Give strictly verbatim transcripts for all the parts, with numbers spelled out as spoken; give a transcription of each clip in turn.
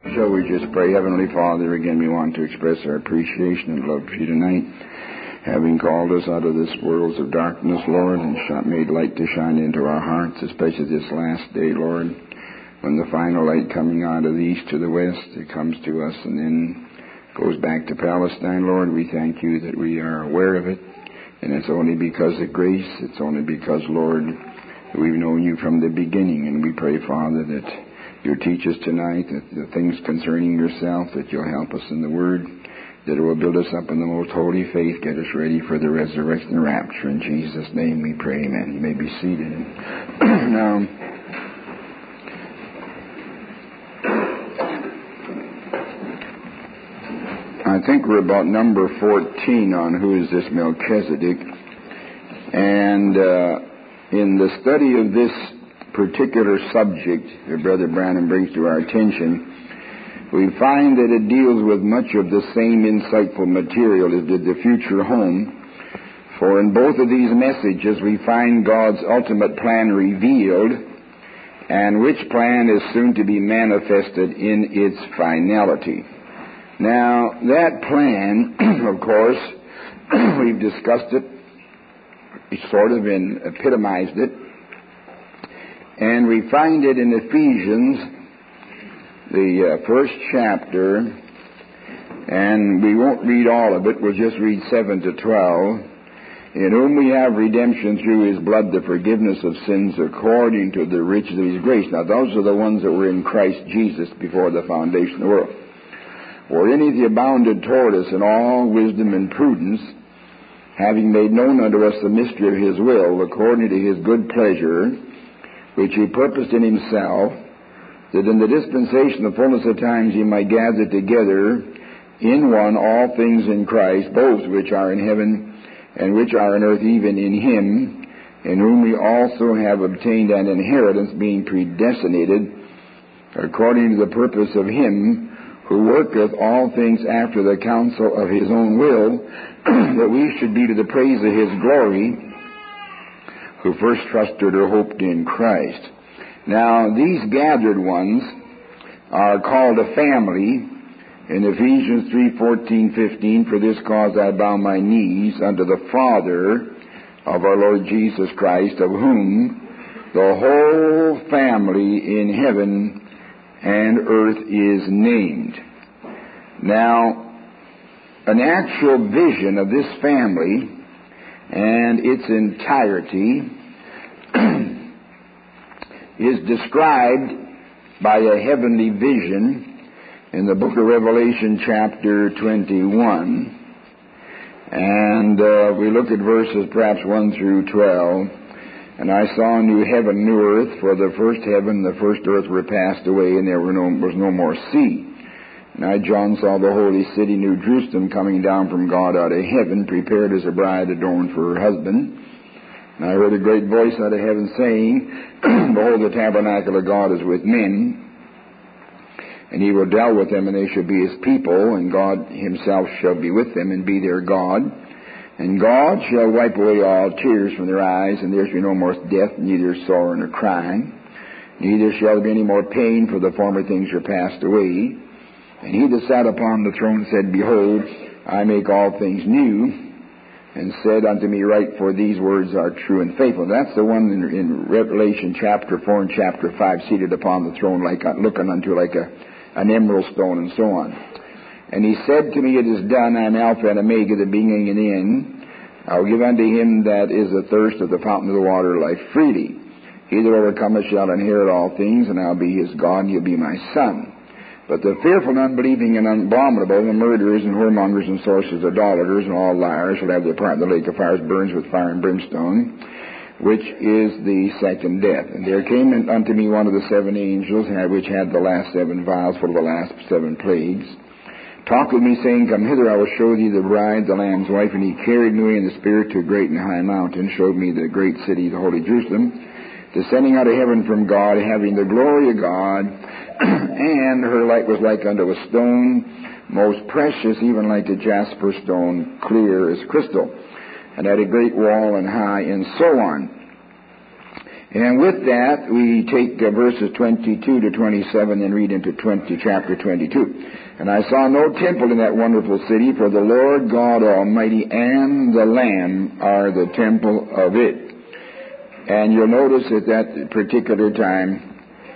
Shall we just pray? Heavenly Father, again we want to express our appreciation and love for you tonight, having called us out of this world of darkness, Lord, and made light to shine into our hearts, especially this last day, Lord, when the final light coming out of the east to the west, it comes to us and then goes back to Palestine, Lord. We thank you that we are aware of it, and it's only because of grace, it's only because, Lord, we've known you from the beginning, and we pray, Father, that you'll teach us tonight that the things concerning yourself, that you'll help us in the Word, that it will build us up in the most holy faith, get us ready for the resurrection and rapture. In Jesus' name we pray, amen. You may be seated. Now, I think we're about number fourteen on who is this Melchizedek. And uh, in the study of this particular subject that Brother Branham brings to our attention, we find that it deals with much of the same insightful material as did the future home. For in both of these messages we find God's ultimate plan revealed, and which plan is soon to be manifested in its finality. Now, that plan, of course, we've discussed it, we sort of in, epitomized it, and we find it in Ephesians, the uh, first chapter, and we won't read all of it, we'll just read seven to twelve. In whom we have redemption through his blood, the forgiveness of sins according to the riches of his grace. Now, those are the ones that were in Christ Jesus before the foundation of the world. Wherein he abounded toward us in all wisdom and prudence, having made known unto us the mystery of his will, according to his good pleasure, which he purposed in himself, that in the dispensation of fullness of times he might gather together in one all things in Christ, both which are in heaven and which are on earth, even in him, in whom we also have obtained an inheritance, being predestinated according to the purpose of him who worketh all things after the counsel of his own will, that we should be to the praise of his glory, who first trusted or hoped in Christ. Now, these gathered ones are called a family in Ephesians three, fourteen, fifteen. For this cause I bow my knees unto the Father of our Lord Jesus Christ, of whom the whole family in heaven and earth is named. Now, an actual vision of this family and its entirety is described by a heavenly vision in the book of Revelation chapter twenty-one. And uh, we look at verses perhaps one through twelve. And I saw a new heaven, new earth, for the first heaven and the first earth were passed away, and there were no, was no more sea. And I, John, saw the holy city, New Jerusalem, coming down from God out of heaven, prepared as a bride adorned for her husband. And I heard a great voice out of heaven saying, Behold, the tabernacle of God is with men, and he will dwell with them, and they shall be his people, and God himself shall be with them, and be their God. And God shall wipe away all tears from their eyes, and there shall be no more death, neither sorrow nor crying. Neither shall there be any more pain, for the former things are passed away. And he that sat upon the throne said, Behold, I make all things new, and said unto me, Write, for these words are true and faithful. And that's the one in, in Revelation chapter four and chapter five, seated upon the throne, like looking unto like a, an emerald stone, and so on. And he said to me, It is done. I am Alpha and Omega, the beginning and end. I will give unto him that is athirst of the fountain of the water of life freely. He that overcometh shall inherit all things, and I'll be his God, and he'll be my son. But the fearful and unbelieving and abominable, the murderers and whoremongers and sorcerers, idolaters, and all liars shall have their part in the lake of fire, burns with fire and brimstone, which is the second death. And there came unto me one of the seven angels, which had the last seven vials full of the last seven plagues, talked with me, saying, Come hither, I will show thee the bride, the Lamb's wife. And he carried me in the Spirit to a great and high mountain, showed me the great city, the holy Jerusalem, descending out of heaven from God, having the glory of God, and her light was like unto a stone, most precious, even like a jasper stone, clear as crystal, and had a great wall and high, and so on. And with that, we take uh, verses twenty-two to twenty-seven and read into twenty, chapter twenty-two. And I saw no temple in that wonderful city, for the Lord God Almighty and the Lamb are the temple of it. And you'll notice at that particular time,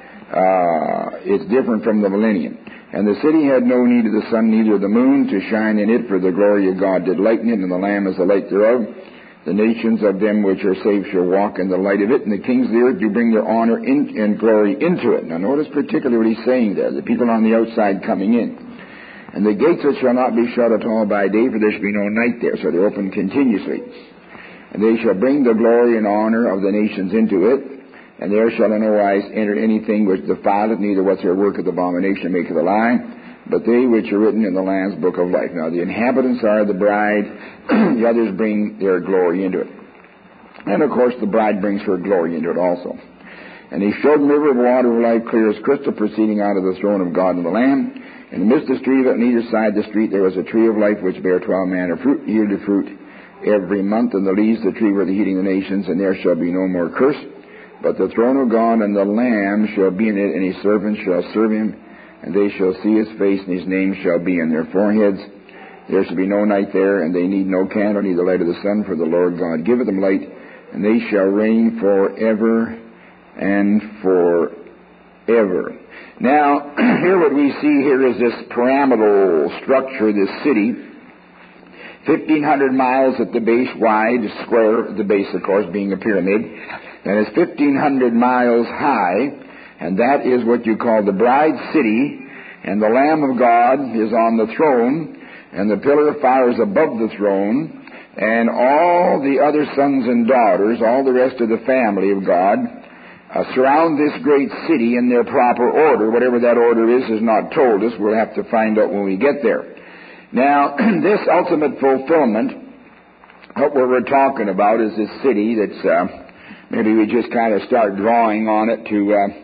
uh, it's different from the millennium. And the city had no need of the sun, neither of the moon, to shine in it, for the glory of God did lighten it, and the Lamb is the light thereof. The nations of them which are saved shall walk in the light of it, and the kings of the earth do bring their honor in, and glory into it. Now notice particularly what he's saying there, the people on the outside coming in. And the gates that shall not be shut at all by day, for there shall be no night there, so they're open continuously. And they shall bring the glory and honor of the nations into it, and there shall in no wise enter anything which defileth, neither whatsoever worketh abomination maketh a lie, but they which are written in the Lamb's book of life. Now the inhabitants are the bride, the others bring their glory into it. And of course the bride brings her glory into it also. And he showed a river of water of life, clear as crystal, proceeding out of the throne of God and the Lamb. In the midst of the street, on either side of the street, there was a tree of life which bare twelve manner of fruit, yielded fruit every month, and the leaves of the tree were the heating of the nations, and there shall be no more curse. But the throne of God and the Lamb shall be in it, and his servants shall serve him, and they shall see his face, and his name shall be in their foreheads. There shall be no night there, and they need no candle, neither light of the sun, for the Lord God giveth them light, and they shall reign forever and forever. Now, here what we see here is this pyramidal structure, this city, fifteen hundred miles at the base wide, square at the base, of course, being a pyramid, and it's fifteen hundred miles high. And that is what you call the bride city, and the Lamb of God is on the throne, and the pillar of fire is above the throne, and all the other sons and daughters, all the rest of the family of God, uh, surround this great city in their proper order. Whatever that order is is not told us. We'll have to find out when we get there. Now, this ultimate fulfillment, what we're talking about is this city that's, uh, maybe we just kind of start drawing on it to uh,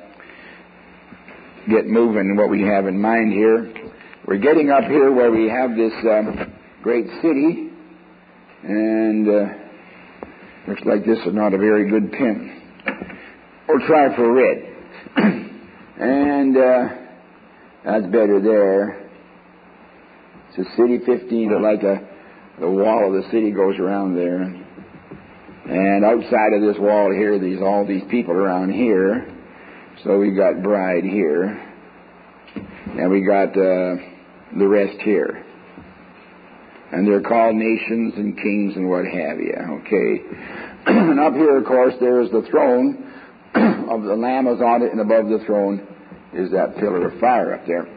get moving what we have in mind here. We're getting up here where we have this um, great city, and uh, looks like this is not a very good pen. We'll try for red. And uh, that's better there. It's a city fifteen, like a, the wall of the city goes around there. And outside of this wall here, there's all these people around here. So we got bride here, and we got uh, the rest here. And they're called nations and kings and what have you, okay? And up here, of course, there's the throne of the Lamb is on it, and above the throne is that pillar of fire up there.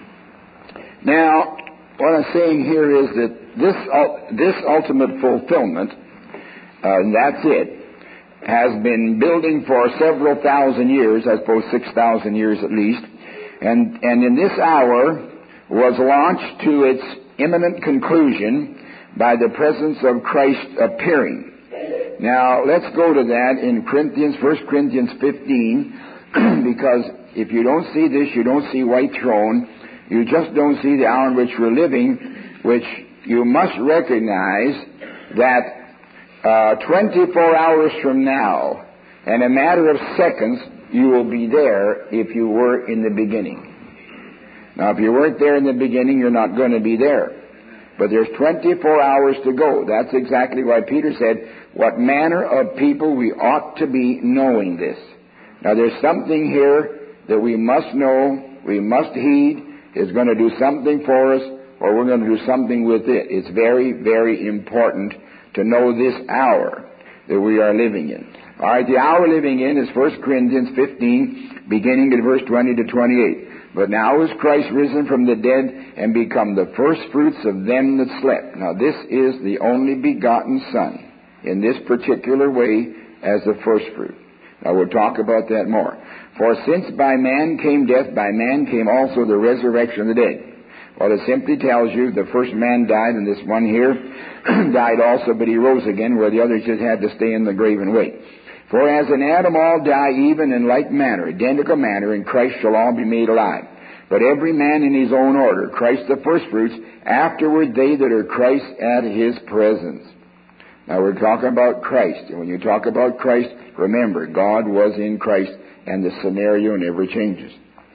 Now, what I'm saying here is that this, uh, this ultimate fulfillment, uh, and that's it, has been building for several thousand years, I suppose six thousand years at least, and, and in this hour was launched to its imminent conclusion by the presence of Christ appearing. Now, let's go to that in Corinthians, First Corinthians fifteen, because if you don't see this, you don't see white throne, you just don't see the hour in which we're living, which you must recognize that Uh, twenty-four hours from now, in a matter of seconds, you will be there if you were in the beginning. Now, if you weren't there in the beginning, you're not going to be there. But there's twenty-four hours to go. That's exactly why Peter said, what manner of people we ought to be knowing this. Now, there's something here that we must know, we must heed, is going to do something for us, or we're going to do something with it. It's very, very important to know this hour that we are living in. All right, the hour living in is First Corinthians fifteen, beginning at verse twenty to twenty-eight. But now is Christ risen from the dead and become the first fruits of them that slept. Now this is the only begotten Son in this particular way as the first fruit. Now we'll talk about that more. For since by man came death, by man came also the resurrection of the dead. Well, it simply tells you the first man died, and this one here died also, but he rose again, where the others just had to stay in the grave and wait. For as in Adam all die, even in like manner, identical manner, in Christ shall all be made alive. But every man in his own order, Christ the firstfruits, afterward they that are Christ at his presence. Now we're talking about Christ. And when you talk about Christ, remember, God was in Christ, and the scenario never changes.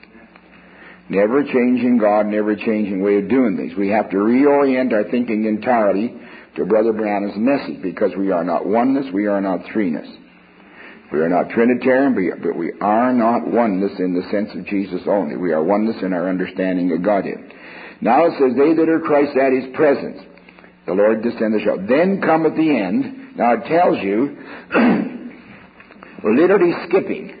Never changing God, never changing way of doing things. We have to reorient our thinking entirely to Brother Branham's message, because we are not oneness, we are not threeness. We are not Trinitarian, but we are not oneness in the sense of Jesus only. We are oneness in our understanding of Godhead. Now it says, they that are Christ at His presence, the Lord descended shall. Then come at the end. Now it tells you, we're literally skipping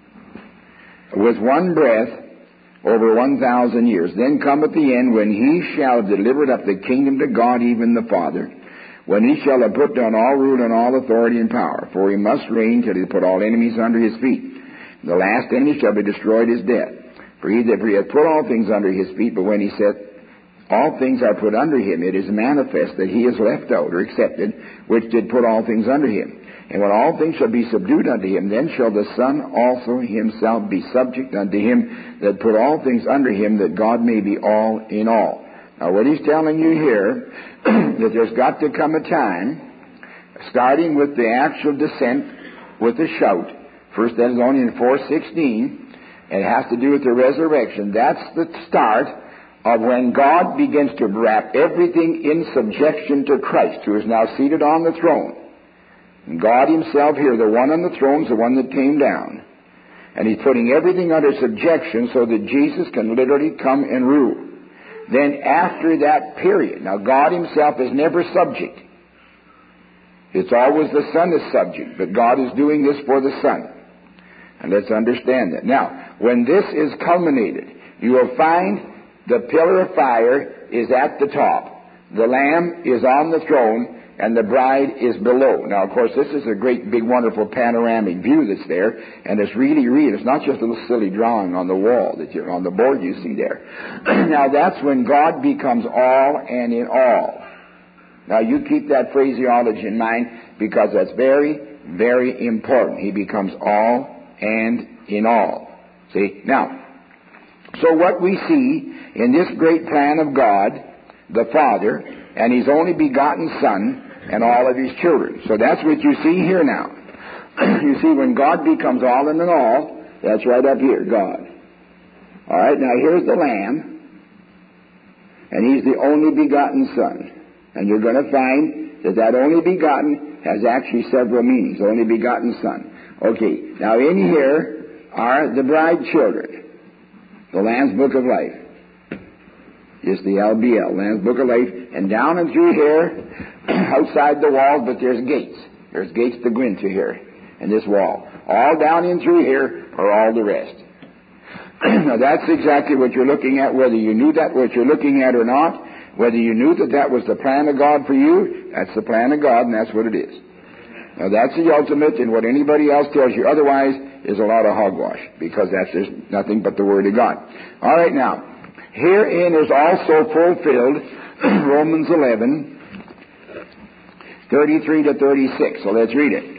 with one breath over one thousand years. Then come at the end, when He shall have delivered up the kingdom to God, even the Father, when He shall have put down all rule and all authority and power. For He must reign till He put all enemies under His feet. The last enemy shall be destroyed is death. For He that for He hath put all things under His feet, but when He said, all things are put under Him, it is manifest that He is left out, or accepted, which did put all things under Him. And when all things shall be subdued unto Him, then shall the Son also Himself be subject unto Him that put all things under Him, that God may be all in all. Now what He's telling you here, that there's got to come a time, starting with the actual descent with a shout, First Thessalonians four sixteen, and it has to do with the resurrection. That's the start of when God begins to wrap everything in subjection to Christ, who is now seated on the throne. And God Himself here, the one on the throne, is the one that came down. And He's putting everything under subjection so that Jesus can literally come and rule. Then after that period, now God Himself is never subject. It's always the Son is subject, but God is doing this for the Son. And let's understand that. Now, when this is culminated, you will find the pillar of fire is at the top. The Lamb is on the throne, and the bride is below. Now, of course, this is a great, big, wonderful panoramic view that's there, and it's really real. It's not just a little silly drawing on the wall that you're on the board you see there. Now, that's when God becomes all and in all. Now, you keep that phraseology in mind, because that's very, very important. He becomes all and in all. See? Now, so what we see in this great plan of God, the Father, and His only begotten Son, and all of His children. So that's what you see here now. You see, when God becomes all and in all, that's right up here, God. All right, now here's the Lamb, and He's the only begotten Son. And you're going to find that that only begotten has actually several meanings. Only begotten Son. Okay, now in here are the bride children. The Lamb's Book of Life. It's the L B L, Lamb's Book of Life. And down and through here, outside the wall, but there's gates. There's gates to go into here, in this wall. All down in through here are all the rest. Now that's exactly what you're looking at, whether you knew that what you're looking at or not. Whether you knew that that was the plan of God for you, that's the plan of God, and that's what it is. Now that's the ultimate, and what anybody else tells you otherwise is a lot of hogwash, because that's just nothing but the Word of God. All right, now, herein is also fulfilled Romans eleven, thirty-three to thirty-six. So let's read it.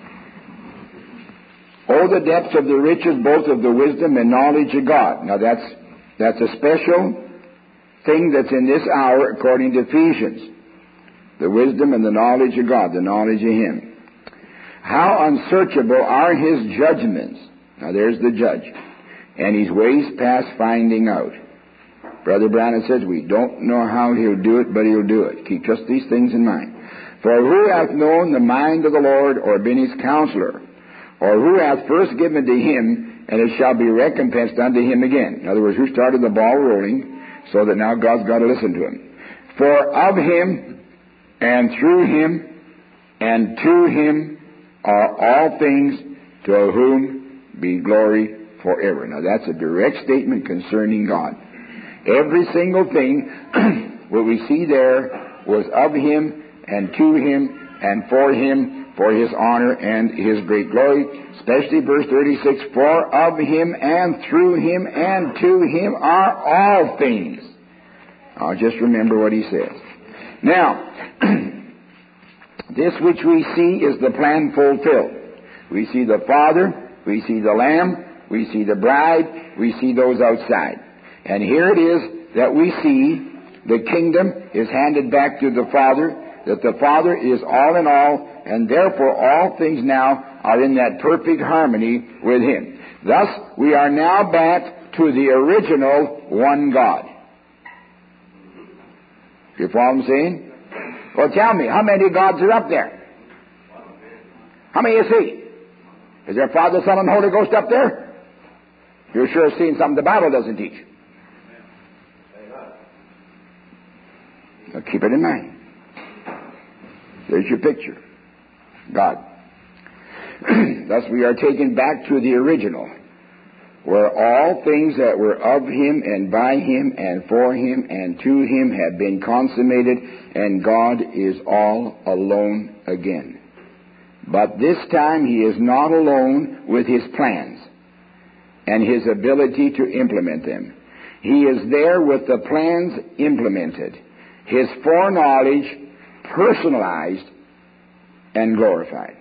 Oh, the depths of the riches, both of the wisdom and knowledge of God. Now that's that's a special thing that's in this hour according to Ephesians. The wisdom and the knowledge of God, the knowledge of Him. How unsearchable are His judgments. Now there's the judge. And His ways past finding out. Brother Branham says we don't know how He'll do it, but He'll do it. Keep just these things in mind. For who hath known the mind of the Lord, or been His counselor? Or who hath first given to Him, and it shall be recompensed unto Him again? In other words, who started the ball rolling, so that now God's got to listen to Him? For of Him, and through Him, and to Him are all things, to whom be glory forever. Now that's a direct statement concerning God. Every single thing what we see there was of Him, and to Him, and for Him, for His honor and His great glory. Especially verse thirty-six, for of Him, and through Him, and to Him are all things. I'll just remember what He says. Now, this which we see is the plan fulfilled. We see the Father, we see the Lamb, we see the bride, we see those outside. And here it is that we see the kingdom is handed back to the Father, that the Father is all in all, and therefore all things now are in that perfect harmony with Him. Thus, we are now back to the original one God. You follow what I'm saying? Well, tell me, how many gods are up there? How many you see? Is there Father, Son, and Holy Ghost up there? You're sure seeing something the Bible doesn't teach. Now keep it in mind. There's your picture. God. Thus we are taken back to the original, where all things that were of Him and by Him and for Him and to Him have been consummated, and God is all alone again. But this time He is not alone with His plans and His ability to implement them. He is there with the plans implemented, His foreknowledge personalized and glorified.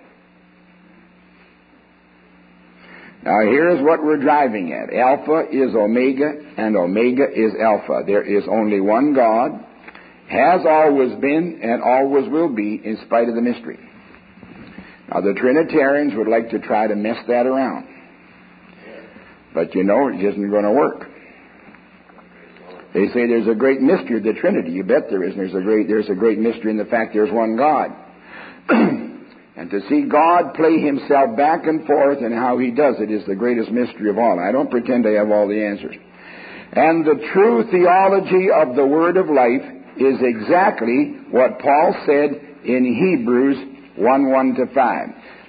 Now here's what we're driving at. Alpha is Omega, and Omega is Alpha. There is only one God, has always been, and always will be, in spite of the mystery. Now the Trinitarians would like to try to mess that around. But you know, it isn't going to work. They say there's a great mystery of the Trinity. You bet there is. There's a great, there's a great mystery in the fact there's one God. And to see God play Himself back and forth and how He does it is the greatest mystery of all. I don't pretend I have all the answers. And the true theology of the Word of life is exactly what Paul said in Hebrews one, one to five.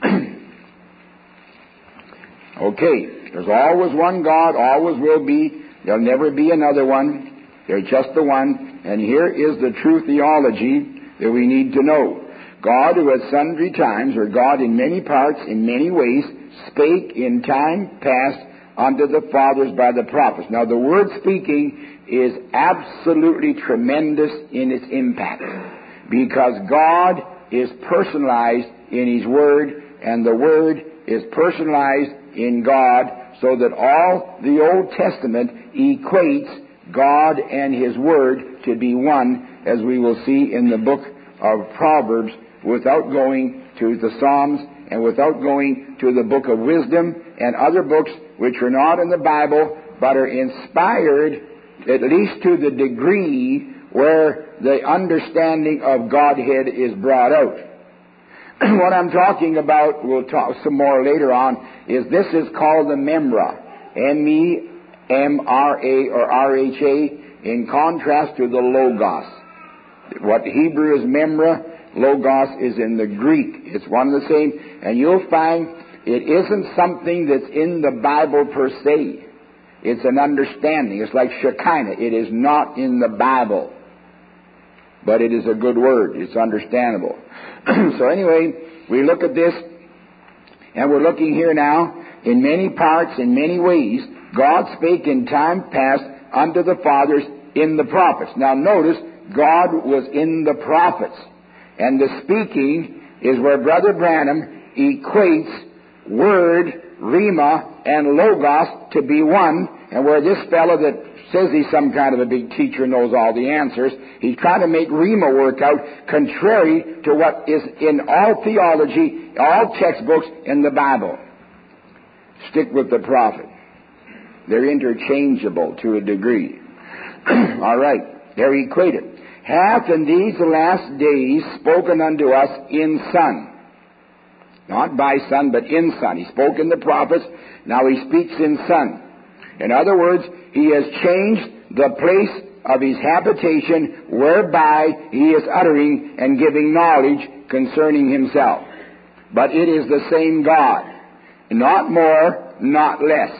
Okay, there's always one God, always will be. There'll never be another one. There's just the one. And here is the true theology that we need to know. God, who at sundry times, or God in many parts, in many ways, spake in time past unto the fathers by the prophets. Now, the word speaking is absolutely tremendous in its impact, because God is personalized in His Word, and the Word is personalized in God, so that all the Old Testament equates God and His Word to be one, as we will see in the book of Proverbs, without going to the Psalms and without going to the book of wisdom and other books which are not in the Bible but are inspired, at least to the degree where the understanding of Godhead is brought out. What I'm talking about, we'll talk some more later on, is this is called the Memra, M E M R A or R H A, in contrast to the Logos. What Hebrew is Memra, Logos is in the Greek. It's one and the same. And you'll find it isn't something that's in the Bible per se. It's an understanding. It's like Shekinah. It is not in the Bible. But it is a good word. It's understandable. So anyway, we look at this, and we're looking here now, in many parts, in many ways, God spake in time past unto the fathers in the prophets. Now notice, God was in the prophets. And the speaking is where Brother Branham equates Word, Rhema, and Logos to be one, and where this fellow that says he's some kind of a big teacher knows all the answers, he's trying to make Rhema work out contrary to what is in all theology, all textbooks in the Bible. Stick with the prophet. They're interchangeable to a degree. All right, they're equated. Hath in these last days spoken unto us in Son. Not by Son, but in Son. He spoke in the prophets, now He speaks in Son. In other words, He has changed the place of His habitation whereby He is uttering and giving knowledge concerning Himself. But it is the same God. Not more, not less.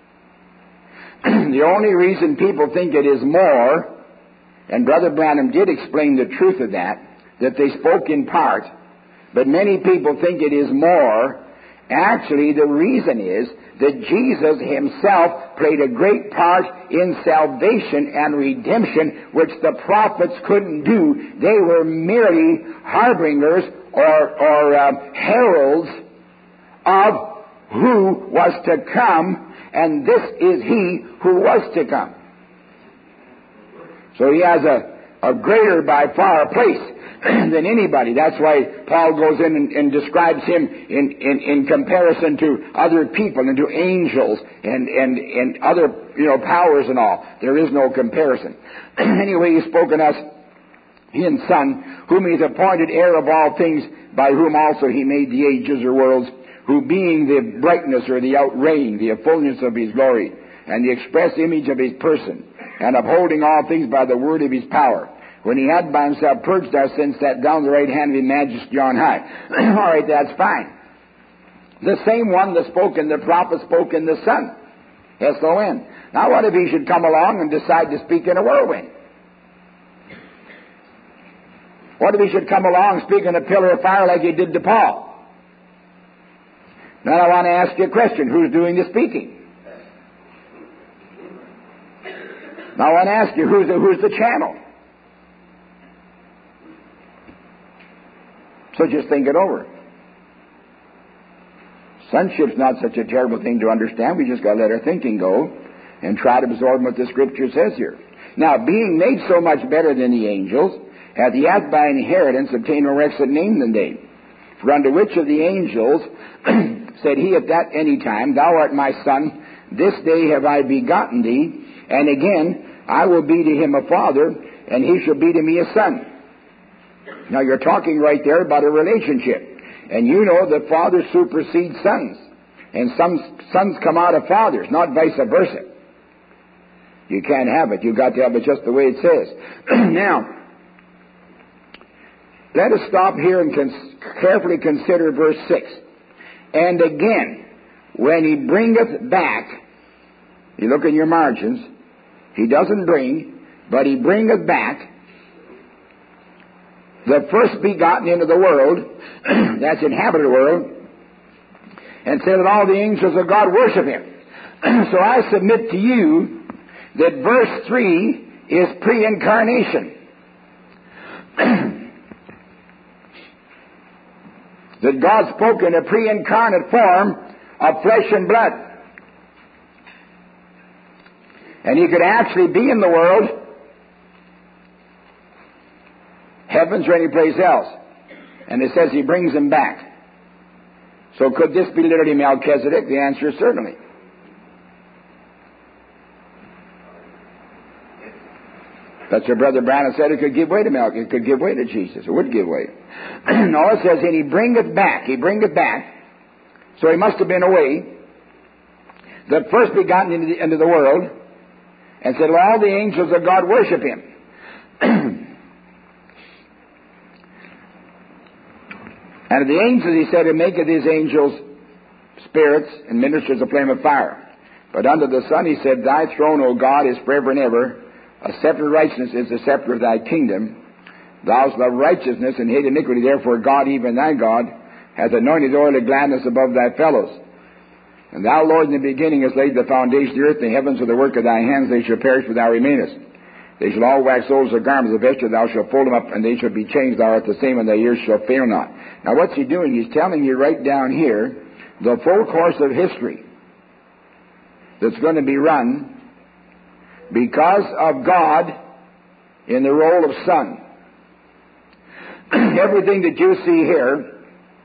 The only reason people think it is more, and Brother Branham did explain the truth of that, that they spoke in part, but many people think it is more. Actually, the reason is that Jesus Himself played a great part in salvation and redemption, which the prophets couldn't do. They were merely harbingers or, or uh, heralds of who was to come, and this is He who was to come. So He has a, a greater by far place. than anybody. That's why Paul goes in and, and describes him in, in, in comparison to other people and to angels and, and, and other, you know, powers and all. There is no comparison. Anyway, he's spoken us in Son, whom he has appointed heir of all things, by whom also he made the ages or worlds, who being the brightness or the outreigning, the fullness of his glory, and the express image of his person, and upholding all things by the word of his power, when he had by himself purged our sins, sat down at the right hand of his majesty on high. All right, that's fine. The same one that spoke in the prophet spoke in the Son. S O N. Now what if he should come along and decide to speak in a whirlwind? What if he should come along and speak in a pillar of fire like he did to Paul? Now I want to ask you a question. Who's doing the speaking? Now I want to ask you, who's the, who's the channel? So just think it over. Sonship's not such a terrible thing to understand. We just got to let our thinking go and try to absorb what the Scripture says here. Now, being made so much better than the angels, hath he hath by inheritance obtained more excellent name than they. For unto which of the angels said he at that any time, Thou art my Son, this day have I begotten thee, and again I will be to him a father, and he shall be to me a son. Now you're talking right there about a relationship. And you know that fathers supersede sons. And some sons come out of fathers, not vice versa. You can't have it. You've got to have it just the way it says. Now, let us stop here and cons- carefully consider verse six. And again, when he bringeth back, you look in your margins, he doesn't bring, but he bringeth back the first begotten into the world, that's inhabited the world, and said that all the angels of God worship him. So I submit to you that verse three is pre-incarnation. That God spoke in a pre-incarnate form of flesh and blood. And he could actually be in the world, heavens or any place else. And it says he brings him back. So could this be literally Melchizedek? The answer is certainly. That's what Brother Branham said. It could give way to Melchizedek. It could give way to Jesus. It would give way. No, it says, and he bringeth back. He bringeth back. So he must have been away. The first begotten into the, into the world. And said, well, all the angels of God worship him. And of the angels, he said, he maketh his angels spirits and ministers a flame of fire. But unto the Son, he said, Thy throne, O God, is forever and ever. A scepter of righteousness is the scepter of thy kingdom. Thou hast loved righteousness and hate iniquity. Therefore God, even thy God, hath anointed the oil of gladness above thy fellows. And thou, Lord, in the beginning hast laid the foundation of the earth. The heavens are the work of thy hands. They shall perish, but thou remainest. They shall all wax old as a garment of the vesture. Thou shalt fold them up, and they shall be changed. Thou art the same, and thy years shall fail not. Now what's he doing? He's telling you right down here the full course of history that's going to be run because of God in the role of Son. Everything that you see here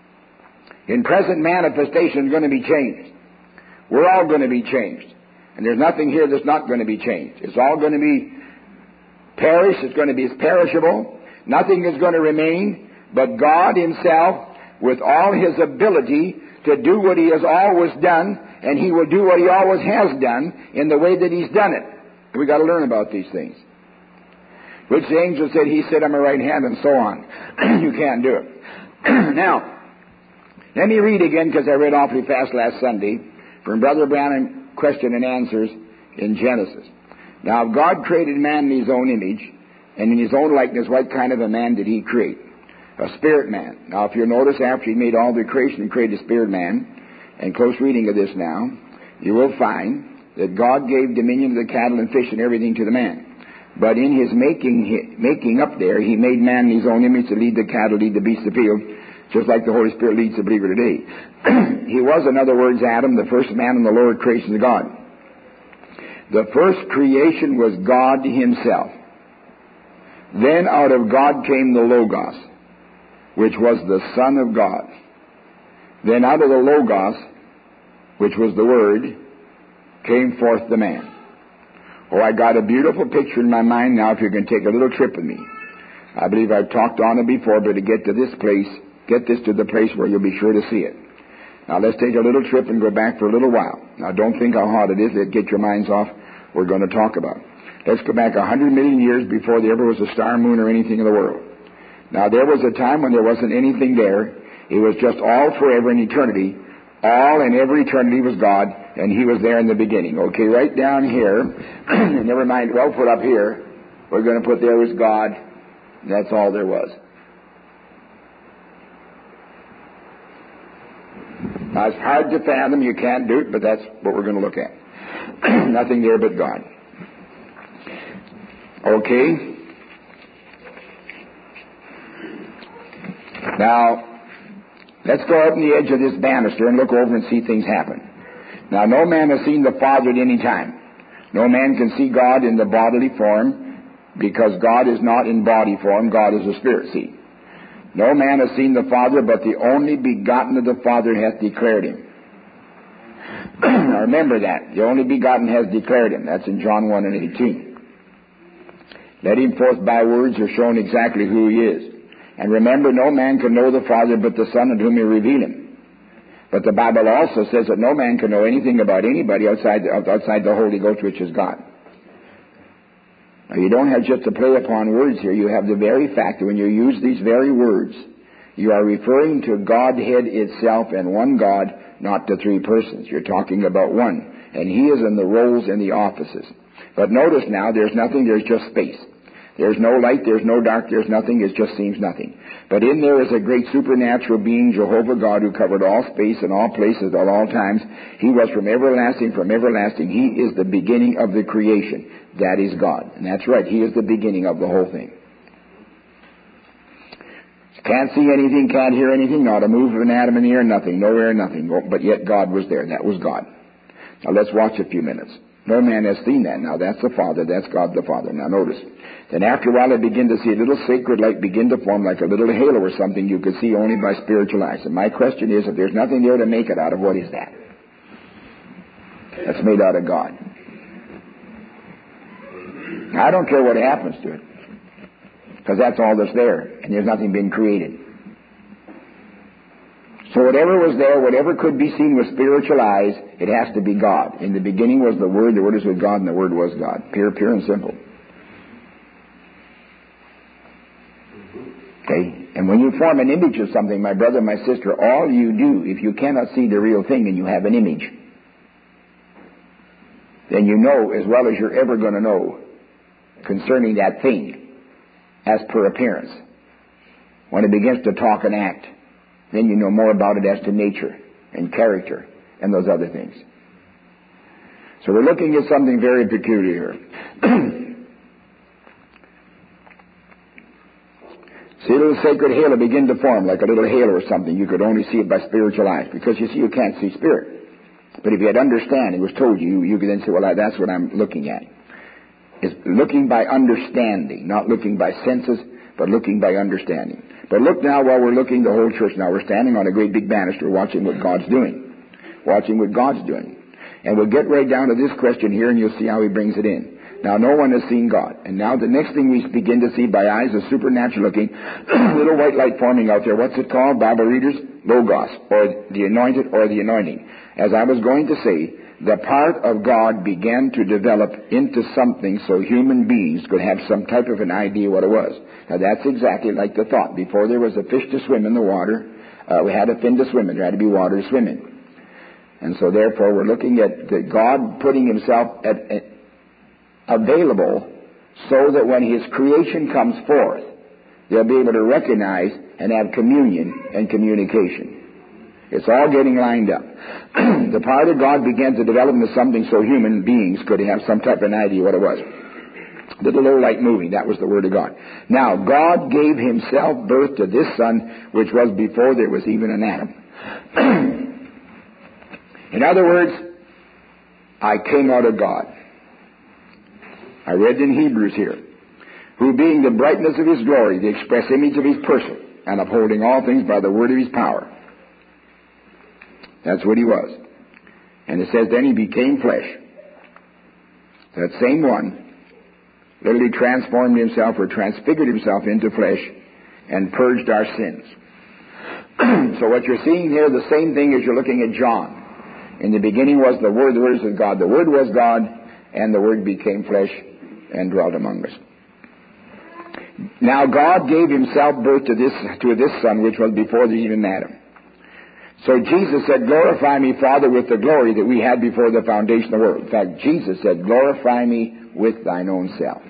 in present manifestation is going to be changed. We're all going to be changed. And there's nothing here that's not going to be changed. It's all going to be perish. It's going to be perishable. Nothing is going to remain but God himself with all his ability to do what he has always done, and he will do what he always has done in the way that he's done it. We've got to learn about these things. Which the angel said, he said on my right hand, and so on. You can't do it. Now, let me read again, because I read awfully fast last Sunday, from Brother Branham, Question and Answers in Genesis. Now, if God created man in his own image, and in his own likeness, what kind of a man did he create? A spirit man. Now, if you'll notice, after he made all the creation and created a spirit man, and close reading of this now, you will find that God gave dominion to the cattle and fish and everything to the man. But in his making making up there, he made man in his own image to lead the cattle, lead the beasts of the field, just like the Holy Spirit leads the believer today. He was, in other words, Adam, the first man in the lower creation of God. The first creation was God himself. Then out of God came the Logos, which was the Son of God. Then out of the Logos, which was the Word, came forth the man. Oh, I got a beautiful picture in my mind now if you can take a little trip with me. I believe I've talked on it before, but to get to this place, get this to the place where you'll be sure to see it. Now let's take a little trip and go back for a little while. Now don't think how hot it is. Get your minds off we're going to talk about. Let's go back a hundred million years before there ever was a star, moon, or anything in the world. Now there was a time when there wasn't anything there. It was just all forever in eternity. All and every eternity was God, and He was there in the beginning. Okay, right down here, never mind, well put up here, we're going to put there was God. That's all there was. Now it's hard to fathom, you can't do it, but that's what we're going to look at. Nothing there but God. Okay? Now, let's go out on the edge of this banister and look over and see things happen. Now, no man has seen the Father at any time. No man can see God in the bodily form, because God is not in body form. God is a spirit, see. No man has seen the Father, but the only begotten of the Father hath declared Him. Now remember that. The only begotten has declared Him. That's in John one and eighteen. Let Him forth by words are shown exactly who He is. And remember, no man can know the Father but the Son, unto whom He revealed Him. But the Bible also says that no man can know anything about anybody outside, outside the Holy Ghost, which is God. Now, you don't have just to play upon words here. You have the very fact that when you use these very words, you are referring to Godhead itself and one God, not to three persons. You're talking about one. And He is in the roles and the offices. But notice now, there's nothing, there's just space. There's no light, there's no dark, there's nothing, it just seems nothing. But in there is a great supernatural being, Jehovah God, who covered all space and all places at all times. He was from everlasting, from everlasting. He is the beginning of the creation. That is God. And that's right, He is the beginning of the whole thing. Can't see anything, can't hear anything, not a move of an atom in the air, nothing, nowhere, nothing. But yet God was there. That was God. Now let's watch a few minutes. No man has seen that. Now that's the Father, that's God the Father. Now notice. Then after a while I begin to see a little sacred light begin to form like a little halo or something you could see only by spiritual eyes. And my question is, if there's nothing there to make it out of, what is that? That's made out of God. Now, I don't care what happens to it, because that's all that's there, and there's nothing being created. So whatever was there, whatever could be seen with spiritual eyes, it has to be God. In the beginning was the Word, the Word is with God, and the Word was God. Pure, pure and simple. Okay? And when you form an image of something, my brother, my sister, all you do, if you cannot see the real thing and you have an image, then you know as well as you're ever going to know concerning that thing as per appearance. When it begins to talk and act, then you know more about it as to nature and character and those other things. So we're looking at something very peculiar here. See a little sacred halo begin to form, like a little halo or something. You could only see it by spiritual eyes, because you see, you can't see spirit. But if you had understanding, it was told you, you could then say, well, that's what I'm looking at. It's looking by understanding, not looking by senses, but looking by understanding. But look now, while we're looking, the whole church now, we're standing on a great big banister watching what God's doing. Watching what God's doing. And we'll get right down to this question here, and you'll see how He brings it in. Now, no one has seen God. And now the next thing we begin to see by eyes is supernatural looking, little white light forming out there. What's it called, Bible readers? Logos, or the anointed, or the anointing. As I was going to say, the part of God began to develop into something so human beings could have some type of an idea what it was. Now, that's exactly like the thought. Before there was a fish to swim in the water, uh, we had a fin to swim in. There had to be water to swim in. And so, therefore, we're looking at the God putting Himself at, at, available so that when His creation comes forth, they'll be able to recognize and have communion and communication. It's all getting lined up. The part of God began to develop into something so human beings could have some type of an idea what it was. Little low light moving, that was the Word of God. Now, God gave Himself birth to this Son, which was before there was even an atom. In other words, I came out of God. I read in Hebrews here. who being the brightness of his glory, the express image of his person, and upholding all things by the word of his power. That's what he was. And it says, then he became flesh. That same one literally transformed himself or transfigured himself into flesh and purged our sins. So what you're seeing here, the same thing as you're looking at John. In the beginning was the Word, the Word was God, the Word was God, and the Word became flesh and dwelt among us. Now God gave himself birth to this to this Son, which was before the even Adam. So Jesus said, glorify me, Father, with the glory that we had before the foundation of the world. In fact, Jesus said, glorify me with thine own self.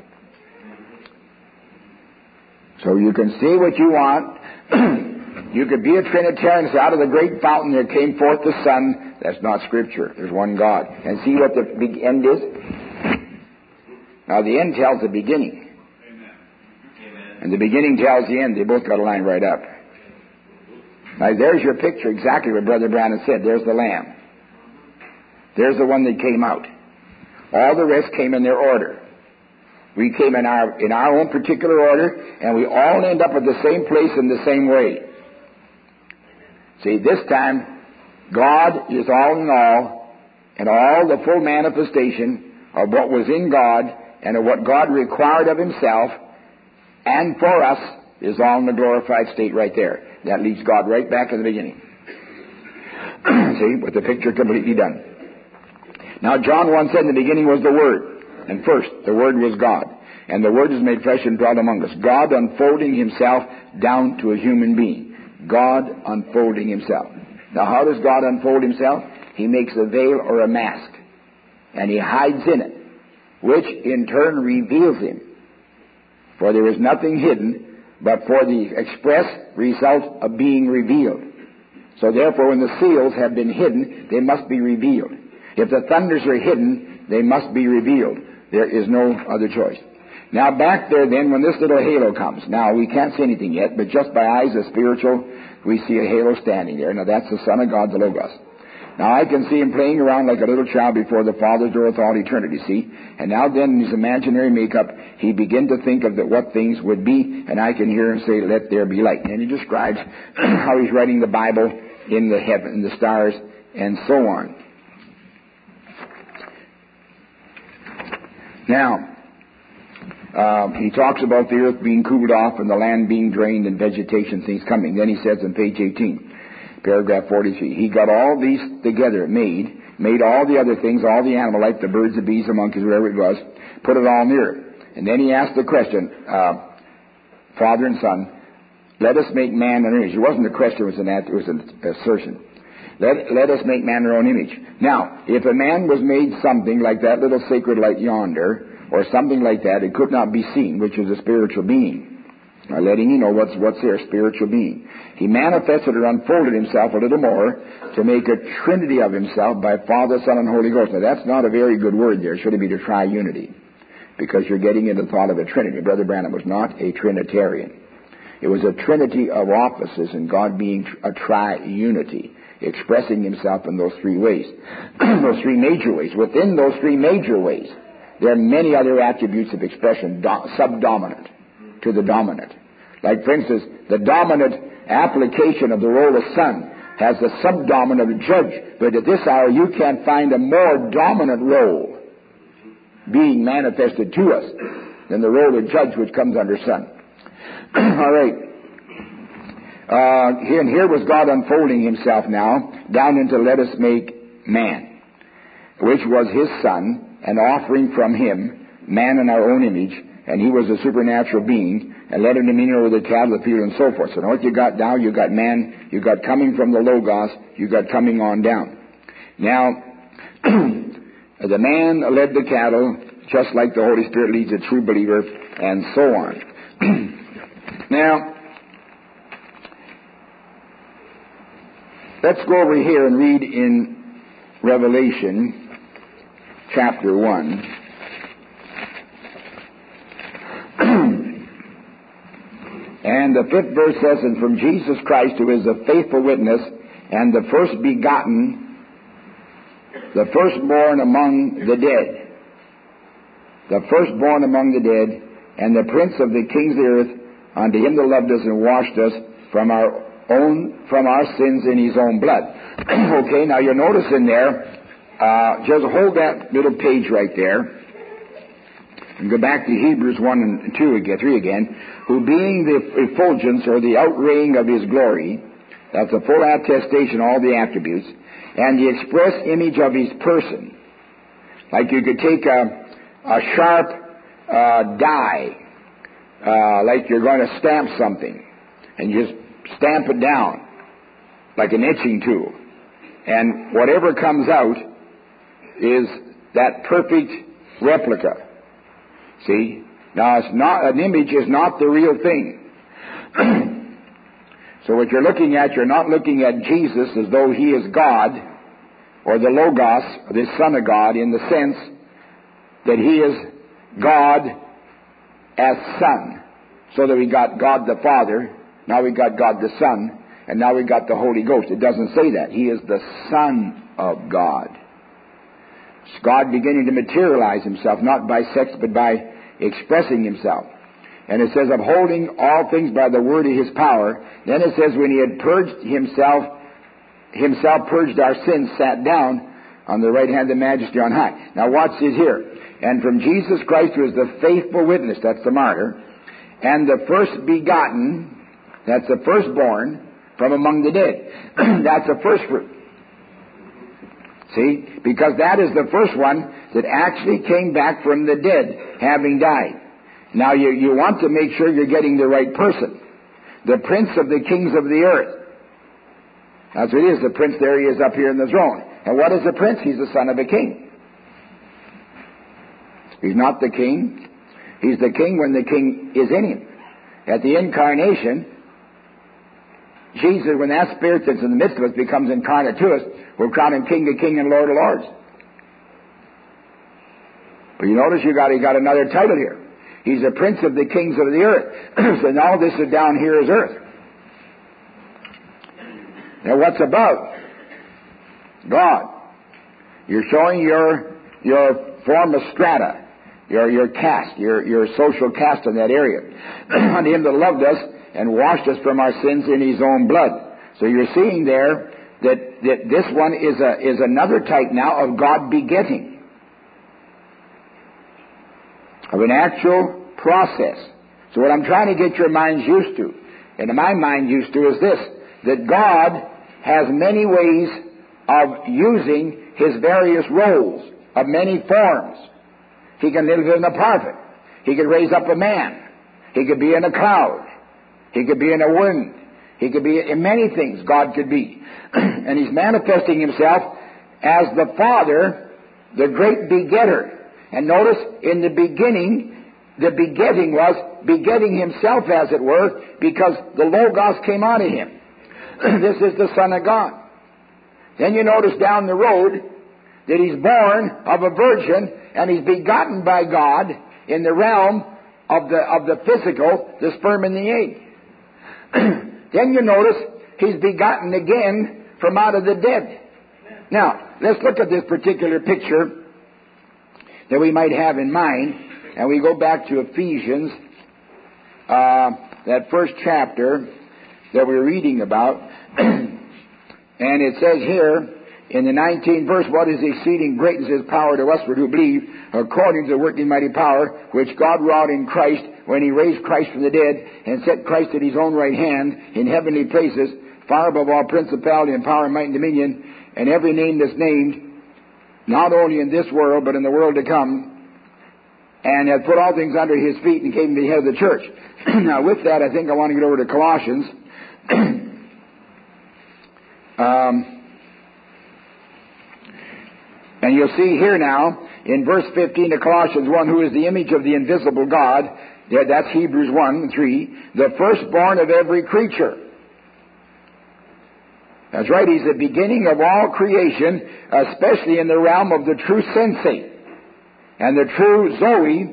So you can say what you want. You could be a Trinitarian and say, out of the great fountain there came forth the Son. That's not Scripture. There's one God. And see what the big end is? Now the end tells the beginning. And the beginning tells the end. They both got to line right up. Now there's your picture, exactly what Brother Branham said. There's the Lamb. There's the one that came out. All the rest came in their order. We came in our in our own particular order, and we all end up at the same place in the same way. See, this time, God is all in all, and all the full manifestation of what was in God and of what God required of himself and for us is all in the glorified state right there. That leads God right back to the beginning. See, with the picture completely done. Now, John one said, in the beginning was the Word. And first, the Word was God. And the Word is made flesh and dwelt among us. God unfolding himself down to a human being. God unfolding himself. Now, how does God unfold himself? He makes a veil or a mask. And he hides in it, which in turn reveals him. For there is nothing hidden but for the express result of being revealed. So therefore, when the seals have been hidden, they must be revealed. If the thunders are hidden, they must be revealed. There is no other choice. Now back there then, when this little halo comes, now we can't see anything yet, but just by eyes of spiritual, we see a halo standing there. Now that's the Son of God, the Logos. Now I can see him playing around like a little child before the Father's door with all eternity, see? And now then in his imaginary makeup, he began to think of the, what things would be, and I can hear him say, let there be light. And he describes how he's writing the Bible in the heaven, in the stars, and so on. Now, uh, he talks about the earth being cooled off and the land being drained and vegetation things coming. Then he says in page eighteen, paragraph forty-three, he got all these together, made, made all the other things, all the animal life, the birds, the bees, the monkeys, whatever it was, put it all near. And then he asked the question, uh, Father and Son, let us make man in our image. It wasn't a question, it was an, it was an assertion. Let, let us make man in our own image. Now, if a man was made something like that little sacred light yonder, or something like that, it could not be seen, which is a spiritual being. Now, letting you know what's, what's there, spiritual being. He manifested or unfolded himself a little more to make a trinity of himself by Father, Son, and Holy Ghost. Now, that's not a very good word there. It should be the triunity, because you're getting into the thought of a trinity. Brother Branham was not a Trinitarian. It was a trinity of offices, and God being a triunity, expressing himself in those three ways, those three major ways. Within those three major ways, there are many other attributes of expression, do, subdominant to the dominant. Like, for instance, the dominant application of the role of son has the subdominant of judge, but at this hour you can't find a more dominant role being manifested to us than the role of judge, which comes under son. All right. Uh, here, and here was God unfolding himself now down into let us make man, which was his Son, and offering from him man in our own image, and he was a supernatural being, and led him dominion over the cattle of the field and so forth. So now what you got now, you got man, you got coming from the Logos, you got coming on down. Now, the man led the cattle, just like the Holy Spirit leads a true believer, and so on. Now, let's go over here and read in Revelation chapter one. And the fifth verse says, and from Jesus Christ, who is the faithful witness, and the first begotten, the firstborn among the dead, the firstborn among the dead, and the prince of the kings of the earth, unto him that loved us and washed us from our own, from our sins in his own blood. Okay, now you'll notice in there, uh, just hold that little page right there, and go back to Hebrews one and two again, three again, who being the effulgence or the outraying of his glory, that's a full attestation of all the attributes, and the express image of his person. Like you could take a, a sharp uh, die, uh, like you're going to stamp something, and you just stamp it down like an etching tool. And whatever comes out is that perfect replica. See? Now, it's not, an image is not the real thing. So what you're looking at, you're not looking at Jesus as though he is God, or the Logos, or the Son of God, in the sense that he is God as Son. So that we got God the Father, now we got God the Son, and now we got the Holy Ghost. It doesn't say that. He is the Son of God. It's God beginning to materialize himself, not by sex, but by expressing himself. And it says, upholding all things by the word of his power. Then it says, when he had purged himself, himself purged our sins, sat down on the right hand of the majesty on high. Now watch this here. And from Jesus Christ, who is the faithful witness, that's the martyr, and the first begotten, that's the firstborn, from among the dead. That's the first fruit. See? Because that is the first one that actually came back from the dead, having died. Now you, you want to make sure you're getting the right person. The prince of the kings of the earth. That's what it is. The prince there, he is up here in the throne. And what is the prince? He's the son of a king. He's not the king. He's the king when the king is in him. At the incarnation, Jesus, when that Spirit that's in the midst of us becomes incarnate to us, we'll crown him King of Kings and Lord of Lords. But you notice you got, you got another title here. He's the Prince of the Kings of the earth. So now this is down here is earth. Now what's above? God. You're showing your your form of strata, your your caste, your your social caste in that area. Unto him that loved us and washed us from our sins in his own blood. So you're seeing there that, that this one is a is another type now of God begetting, of an actual process. So what I'm trying to get your minds used to, and my mind used to, is this, that God has many ways of using his various roles, of many forms. He can live in a prophet. He can raise up a man. He could be in a cloud. He could be in a wind. He could be in many things God could be. And he's manifesting himself as the Father, the great begetter. And notice, in the beginning, the begetting was begetting himself, as it were, because the Logos came out of him. This is the Son of God. Then you notice down the road that he's born of a virgin and he's begotten by God in the realm of the of the physical, the sperm and the egg. Then you notice he's begotten again from out of the dead. Now, let's look at this particular picture that we might have in mind, and we go back to Ephesians, uh, that first chapter that we're reading about. And it says here in the nineteenth verse, what is the exceeding greatness of his power to usward who believe, according to the working mighty power which God wrought in Christ when he raised Christ from the dead and set Christ at his own right hand in heavenly places, far above all principality and power and might and dominion, and every name that's named, not only in this world but in the world to come, and hath put all things under his feet and came to the head of the church. Now with that, I think I want to get over to Colossians. um, and you'll see here now, in verse fifteen of Colossians one, who is the image of the invisible God, that's Hebrews one, three, the firstborn of every creature. That's right, he's the beginning of all creation, especially in the realm of the true sensate and the true Zoe,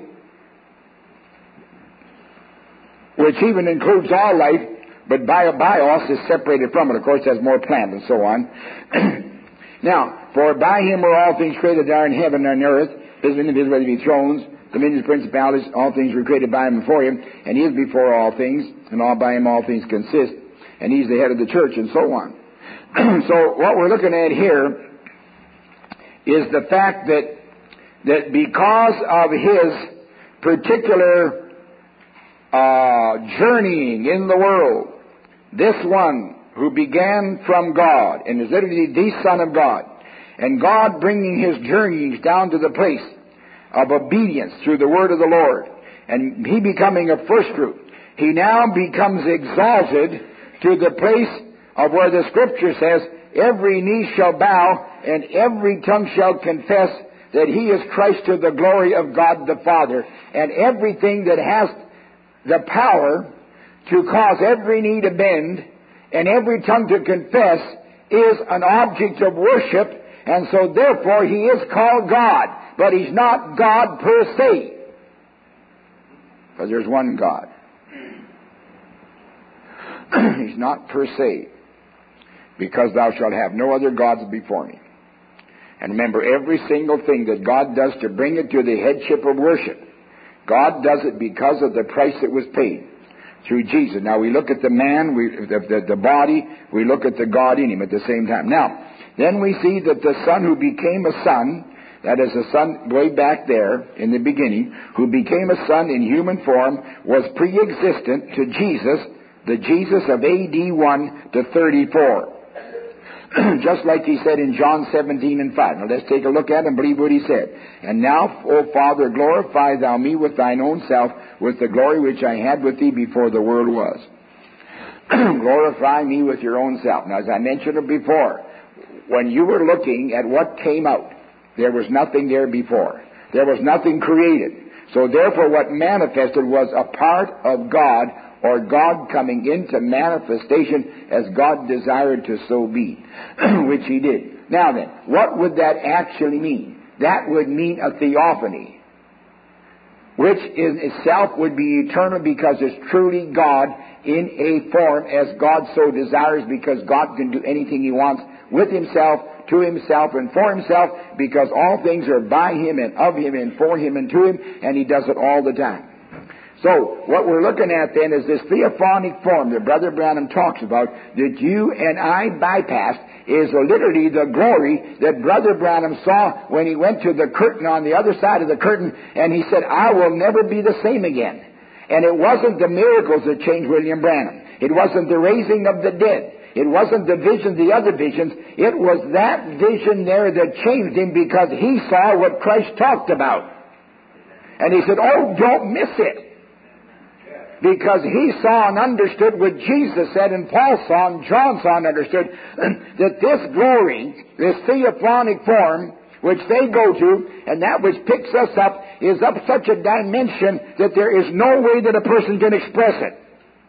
which even includes all life, but bios is separated from it. Of course, it has more plant and so on. Now, for by him were all things created that are in heaven and on earth, visible and invisible, whether it be thrones, dominions, principalities, all things were created by him and for him, and he is before all things, and all by him all things consist, and he's the head of the church, and so on. So what we're looking at here is the fact that that because of his particular uh, journeying in the world, this one who began from God and is literally the Son of God, and God bringing his journeyings down to the place of obedience through the word of the Lord, and he becoming a first fruit, he now becomes exalted to the place of where the Scripture says, every knee shall bow and every tongue shall confess that he is Christ, to the glory of God the Father. And everything that has the power to cause every knee to bend and every tongue to confess is an object of worship, and so therefore he is called God. But he's not God per se, because there's one God. He's not per se, because thou shalt have no other gods before me. And remember, every single thing that God does to bring it to the headship of worship, God does it because of the price that was paid through Jesus. Now we look at the man, we, the, the, the body, we look at the God in him at the same time. Now, then we see that the Son who became a Son, that is a Son way back there in the beginning, who became a Son in human form, was pre-existent to Jesus, the Jesus of A D one to thirty-four. Just like he said in John seventeen and five. Now let's take a look at it and believe what he said. And now, O Father, glorify thou me with thine own self, with the glory which I had with thee before the world was. Glorify me with your own self. Now, as I mentioned it before, when you were looking at what came out, there was nothing there before. There was nothing created. So therefore what manifested was a part of God, or God coming into manifestation as God desired to so be, which he did. Now then, what would that actually mean? That would mean a theophany, which in itself would be eternal, because it's truly God in a form as God so desires, because God can do anything he wants with himself, to himself, and for himself, because all things are by him and of him and for him and to him, and he does it all the time. So, what we're looking at then is this theophanic form that Brother Branham talks about, that you and I bypassed, is literally the glory that Brother Branham saw when he went to the curtain on the other side of the curtain, and he said, I will never be the same again. And it wasn't the miracles that changed William Branham. It wasn't the raising of the dead. It wasn't the visions, the other visions. It was that vision there that changed him, because he saw what Christ talked about. And he said, oh, don't miss it. Because he saw and understood what Jesus said, and Paul saw and John saw and understood, that this glory, this theophanic form, which they go to, and that which picks us up, is of such a dimension that there is no way that a person can express it.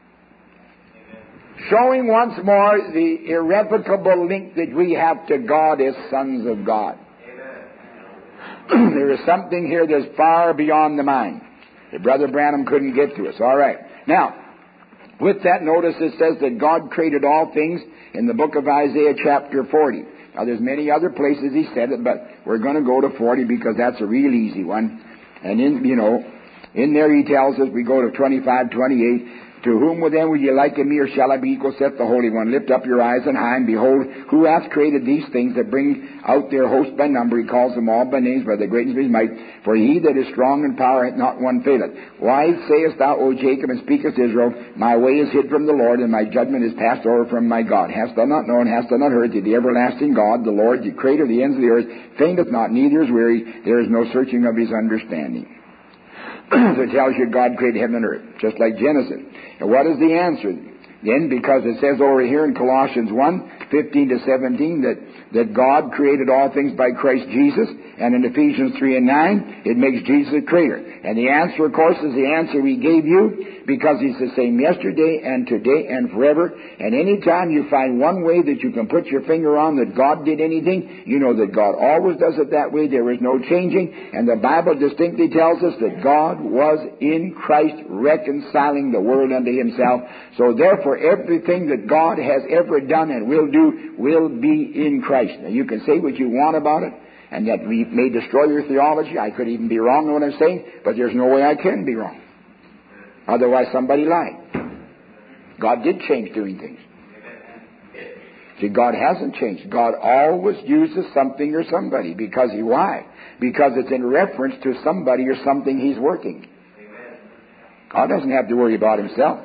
Showing once more the irrevocable link that we have to God as sons of God. There is something here that's far beyond the mind that Brother Branham couldn't get to us. All right. Now, with that, notice it says that God created all things in the book of Isaiah chapter forty. Now, there's many other places he said it, but we're going to go to forty because that's a real easy one. And in, you know, in there he tells us, we go to twenty-five, twenty-eight, to whom then will ye liken me, or shall I be equal, saith the Holy One? Lift up your eyes on high, and behold, who hath created these things that bring out their host by number? He calls them all by names, by the greatness of his might. For he that is strong in power hath not one faileth. Why sayest thou, O Jacob, and speakest Israel, my way is hid from the Lord, and my judgment is passed over from my God? Hast thou not known, hast thou not heard, that the everlasting God, the Lord, the creator of the ends of the earth, fainteth not, neither is weary, there is no searching of his understanding. So it tells you God created heaven and earth, just like Genesis. And what is the answer? Then, because it says over here in Colossians one, fifteen to seventeen, that, that God created all things by Christ Jesus, and in Ephesians three and nine, it makes Jesus a creator. And the answer, of course, is the answer we gave you, because he's the same yesterday and today and forever. And any time you find one way that you can put your finger on that God did anything, you know that God always does it that way. There is no changing. And the Bible distinctly tells us that God was in Christ reconciling the world unto himself. So therefore, everything that God has ever done and will do will be in Christ. Now, you can say what you want about it. And that may destroy your theology. I could even be wrong in what I'm saying, but there's no way I can be wrong. Otherwise somebody lied. God did change doing things. See, God hasn't changed. God always uses something or somebody. Because He, why? Because it's in reference to somebody or something He's working. God doesn't have to worry about Himself.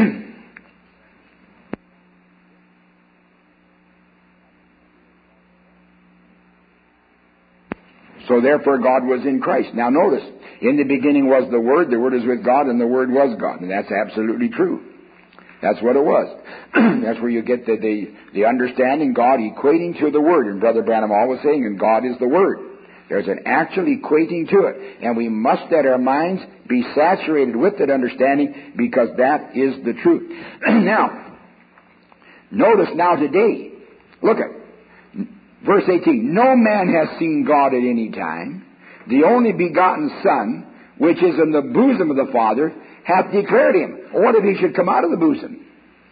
So therefore God was in Christ. Now notice, in the beginning was the Word, the Word is with God, and the Word was God. And that's absolutely true. That's what it was. That's where you get the, the, the understanding, God equating to the Word. And Brother Branham always saying, and God is the Word. There's an actual equating to it. And we must let our minds be saturated with that understanding, because that is the truth. Now, notice now today, look at verse eighteen. No man has seen God at any time. The only begotten Son, which is in the bosom of the Father, hath declared Him. What if He should come out of the bosom?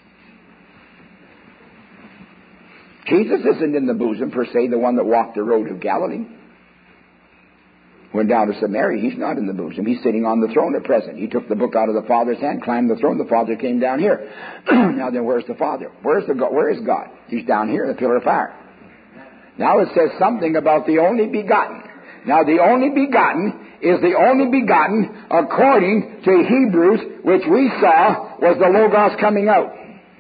Jesus isn't in the bosom, per se, the one that walked the road of Galilee. Went down to Samaria. He's not in the bosom. He's sitting on the throne at present. He took the book out of the Father's hand, climbed the throne. The Father came down here. Now then, where's the Father? Where's the God? Where is God? He's down here in the pillar of fire. Now it says something about the only begotten. Now the only begotten is the only begotten according to Hebrews, which we saw was the Logos coming out.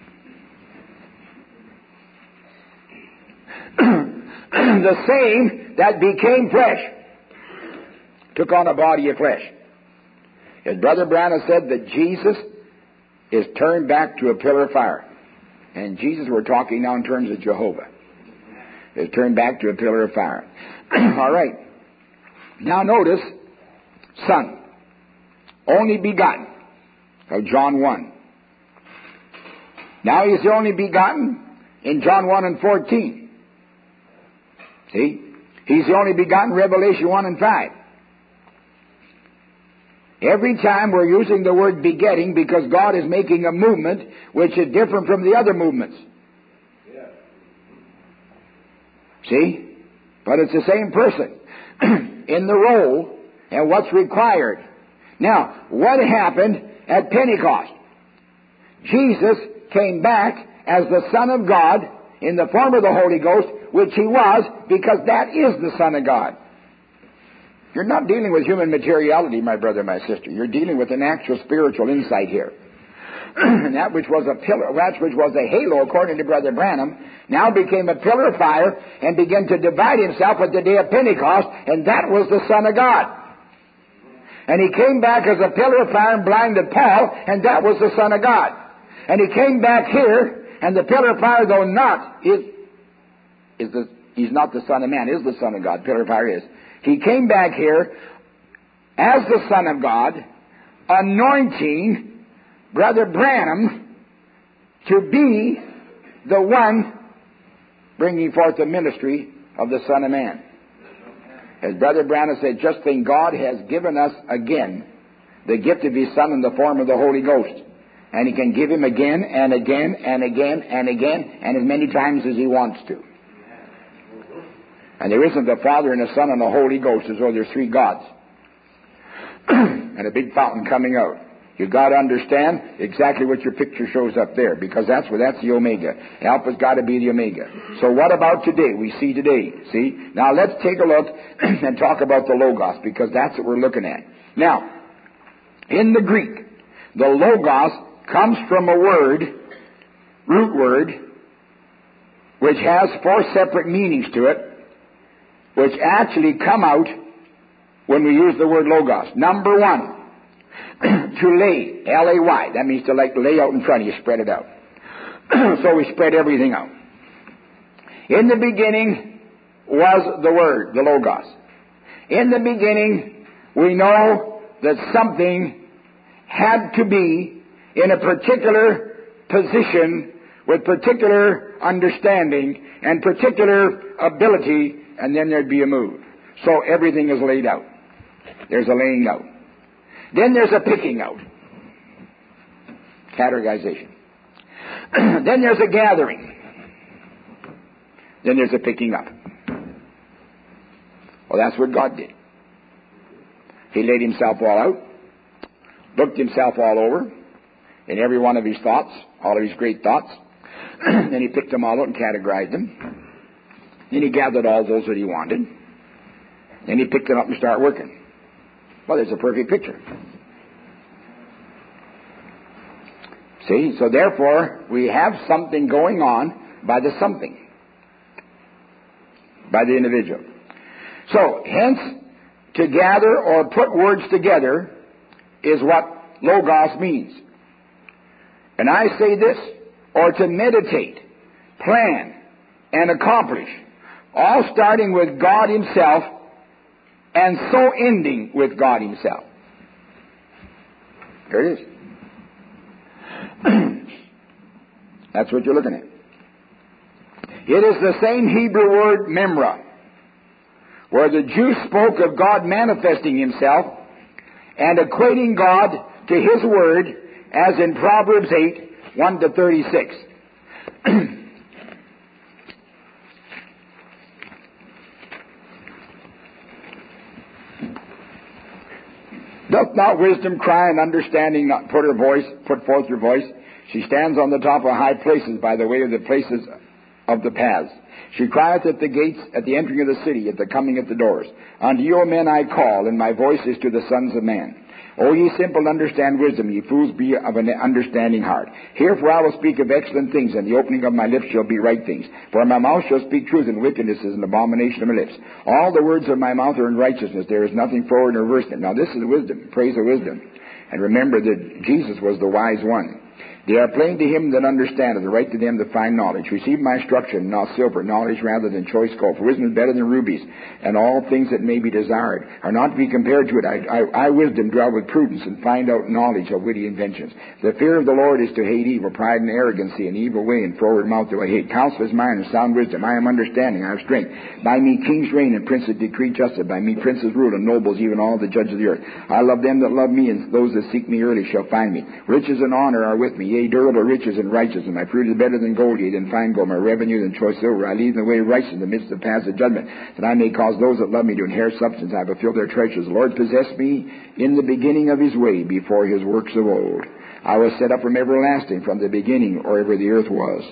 The same that became flesh, took on a body of flesh. As Brother Branham said, that Jesus is turned back to a pillar of fire. And Jesus, we're talking now in terms of Jehovah, is turned back to a pillar of fire. All right. Now notice, Son, only begotten, of John one. Now He's the only begotten in John one and fourteen. See? He's the only begotten, Revelation one and five. Every time we're using the word begetting, because God is making a movement which is different from the other movements. Yeah. See? But it's the same person in the role and what's required. Now, what happened at Pentecost? Jesus came back as the Son of God in the form of the Holy Ghost, which He was, because that is the Son of God. You're not dealing with human materiality, my brother, my sister. You're dealing with an actual spiritual insight here. And that which was a pillar, that which was a halo, according to Brother Branham, now became a pillar of fire and began to divide Himself at the day of Pentecost, and that was the Son of God. And He came back as a pillar of fire and blinded Paul, and that was the Son of God. And He came back here, and the pillar of fire, though not, is, is the, He's not the Son of Man, is the Son of God. Pillar of fire is. He came back here as the Son of God, anointing Brother Branham to be the one bringing forth the ministry of the Son of Man. As Brother Branham said, just think, God has given us again the gift of His Son in the form of the Holy Ghost. And He can give Him again and again and again and again and as many times as He wants to. And there isn't the Father and the Son and the Holy Ghost as though there's three gods. And a big fountain coming out. You've got to understand exactly what your picture shows up there, because that's what that's the Omega. Alpha's got to be the Omega. So what about today? We see today. See? Now let's take a look and talk about the Logos, because that's what we're looking at. Now, in the Greek, the Logos comes from a word, root word, which has four separate meanings to it, which actually come out when we use the word Logos. Number one, to lay, L A Y. That means to like lay out in front of you, spread it out. So we spread everything out. In the beginning was the Word, the Logos. In the beginning, we know that something had to be in a particular position with particular understanding and particular ability, and then there'd be a move. So everything is laid out. There's a laying out. Then there's a picking out. Categorization. Then there's a gathering. Then there's a picking up. Well, that's what God did. He laid himself all out, looked himself all over, in every one of his thoughts, all of his great thoughts. Then he picked them all out and categorized them. Then he gathered all those that he wanted. Then he picked them up and started working. Well, there's a perfect picture. See? So therefore, we have something going on by the something. By the individual. So, hence, to gather or put words together is what logos means. And I say this, or to meditate, plan, and accomplish, all starting with God himself and so ending with God himself. There it is. That's what you're looking at. It is the same Hebrew word, memra, where the Jews spoke of God manifesting himself and equating God to his word, as in Proverbs eight, one to thirty-six. Doth not wisdom cry and understanding not put her voice, put forth her voice? She stands on the top of high places by the way of the places of the paths. She crieth at the gates, at the entering of the city, at the coming at the doors. Unto you, O men, I call, and my voice is to the sons of man. O ye simple, understand wisdom, ye fools, be of an understanding heart. Herefore I will speak of excellent things, and the opening of my lips shall be right things. For my mouth shall speak truth, and wickedness is an abomination of my lips. All the words of my mouth are in righteousness. There is nothing forward nor reverse in it. Now this is wisdom, praise of wisdom. And remember that Jesus was the wise one. They are plain to him that understandeth, the right to them that find knowledge. Receive my instruction, not silver, knowledge rather than choice gold. For wisdom is better than rubies, and all things that may be desired are not to be compared to it. I, I, I wisdom, dwell with prudence, and find out knowledge of witty inventions. The fear of the Lord is to hate evil, pride and arrogancy, and evil way, and forward mouth do I hate. Counsel is mine, and sound wisdom. I am understanding, I have strength. By me kings reign, and princes decree justice. By me princes rule, and nobles, even all the judges of the earth. I love them that love me, and those that seek me early shall find me. Riches and honor are with me, yea, durable riches and righteousness. My fruit is better than gold, yea, than fine gold. My revenue than choice silver. I lead in the way of righteousness in the midst of the paths of judgment, that I may cause those that love me to inherit substance. I have fulfilled their treasures. The Lord possessed me in the beginning of his way, before his works of old. I was set up from everlasting, from the beginning, or ever the earth was.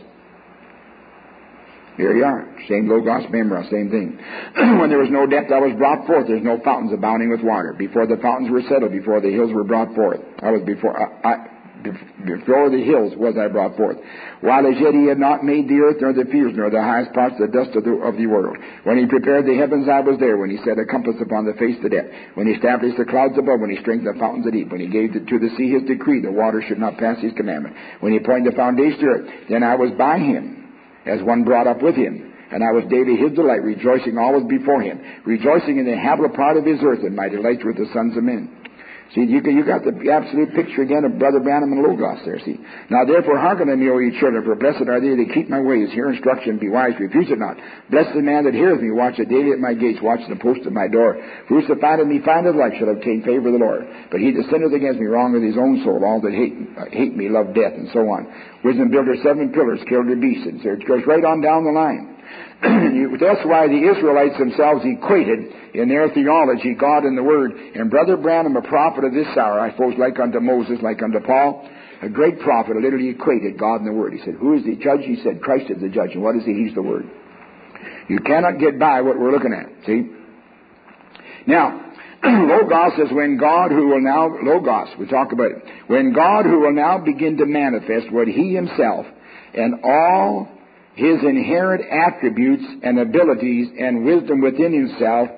Here you are. Same logos, memra, same thing. When there was no depth, I was brought forth. There's no fountains abounding with water. Before the fountains were settled, before the hills were brought forth. I was before... I, I Before the hills was I brought forth. While as yet he had not made the earth, nor the fields, nor the highest parts of the dust of the, of the world. When he prepared the heavens, I was there. When he set a compass upon the face of the depth. When he established the clouds above. When he strengthened the fountains of deep. When he gave to the sea his decree, the water should not pass his commandment. When he appointed the foundation of the earth, then I was by him, as one brought up with him. And I was daily his delight, rejoicing always before him, rejoicing in the habitable part of his earth, and my delight with the sons of men. See, you, you got the absolute picture again of Brother Branham and Logos there, see. Now, therefore, hearken unto me, O ye children, for blessed are they that keep my ways, hear instruction, be wise, refuse it not. Blessed is the man that heareth me, watch it daily at my gates, watch the post of my door. For whoso findeth me findeth life, shall obtain favor of the Lord. But he that sinneth against me wrongeth his own soul. All that hate, uh, hate me love death, and so on. Wisdom built her seven pillars, killed her beasts, and so it goes right on down the line. That's why the Israelites themselves equated in their theology God and the Word. And Brother Branham, a prophet of this hour, I suppose like unto Moses, like unto Paul, a great prophet, literally equated God and the Word. He said, who is the judge? He said, Christ is the judge. And what is he? He's the Word. You cannot get by what we're looking at. See? Now, Logos is when God who will now, Logos, we talk about it, when God who will now begin to manifest what he himself and all his inherent attributes and abilities and wisdom within himself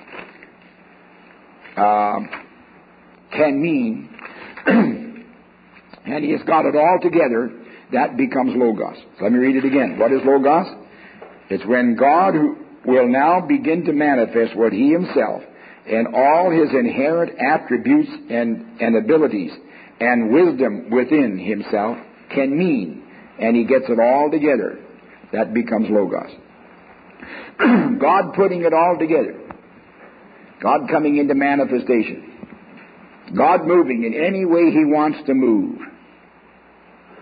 uh, can mean, and he has got it all together, that becomes Logos. So let me read it again. What is Logos? It's when God who will now begin to manifest what he himself and all his inherent attributes and, and abilities and wisdom within himself can mean, and he gets it all together. That becomes Logos. God putting it all together. God coming into manifestation. God moving in any way he wants to move.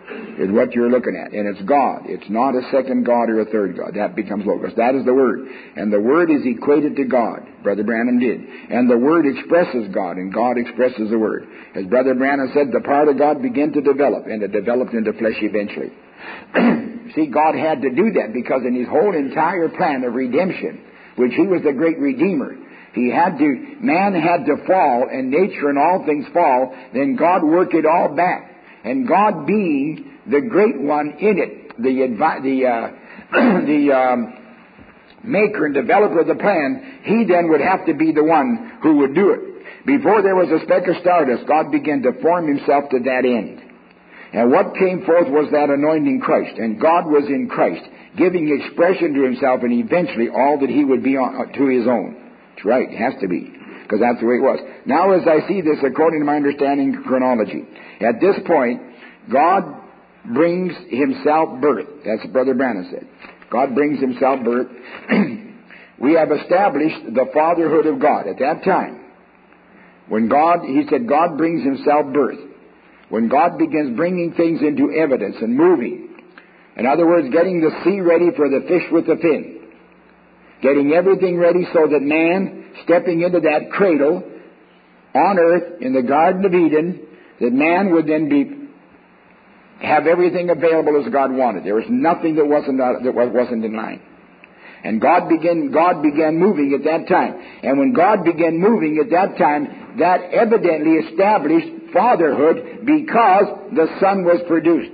is what you're looking at. And it's God. It's not a second God or a third God. That becomes Logos. That is the Word. And the Word is equated to God. Brother Branham did. And the Word expresses God, and God expresses the Word. As Brother Branham said, the part of God began to develop, and it developed into flesh eventually. See, God had to do that because in His whole entire plan of redemption, which He was the great Redeemer, He had to, man had to fall, and nature and all things fall, then God worked it all back. And God being the great one in it, the advi- the uh, the um, maker and developer of the plan, He then would have to be the one who would do it. Before there was a speck of stardust, God began to form Himself to that end. And what came forth was that anointing Christ. And God was in Christ, giving expression to Himself and eventually all that He would be on, to His own. That's right, it has to be, because that's the way it was. Now as I see this, according to my understanding of chronology, at this point, God brings Himself birth. That's what Brother Branham said. God brings Himself birth. We have established the fatherhood of God. At that time, when God, He said, God brings Himself birth. When God begins bringing things into evidence and moving, in other words, getting the sea ready for the fish with the fin, getting everything ready so that man, stepping into that cradle on earth in the Garden of Eden, that man would then be have everything available as God wanted. There was nothing that wasn't uh, that wasn't in line. And God began God began moving at that time. And when God began moving at that time, that evidently established fatherhood because the Son was produced.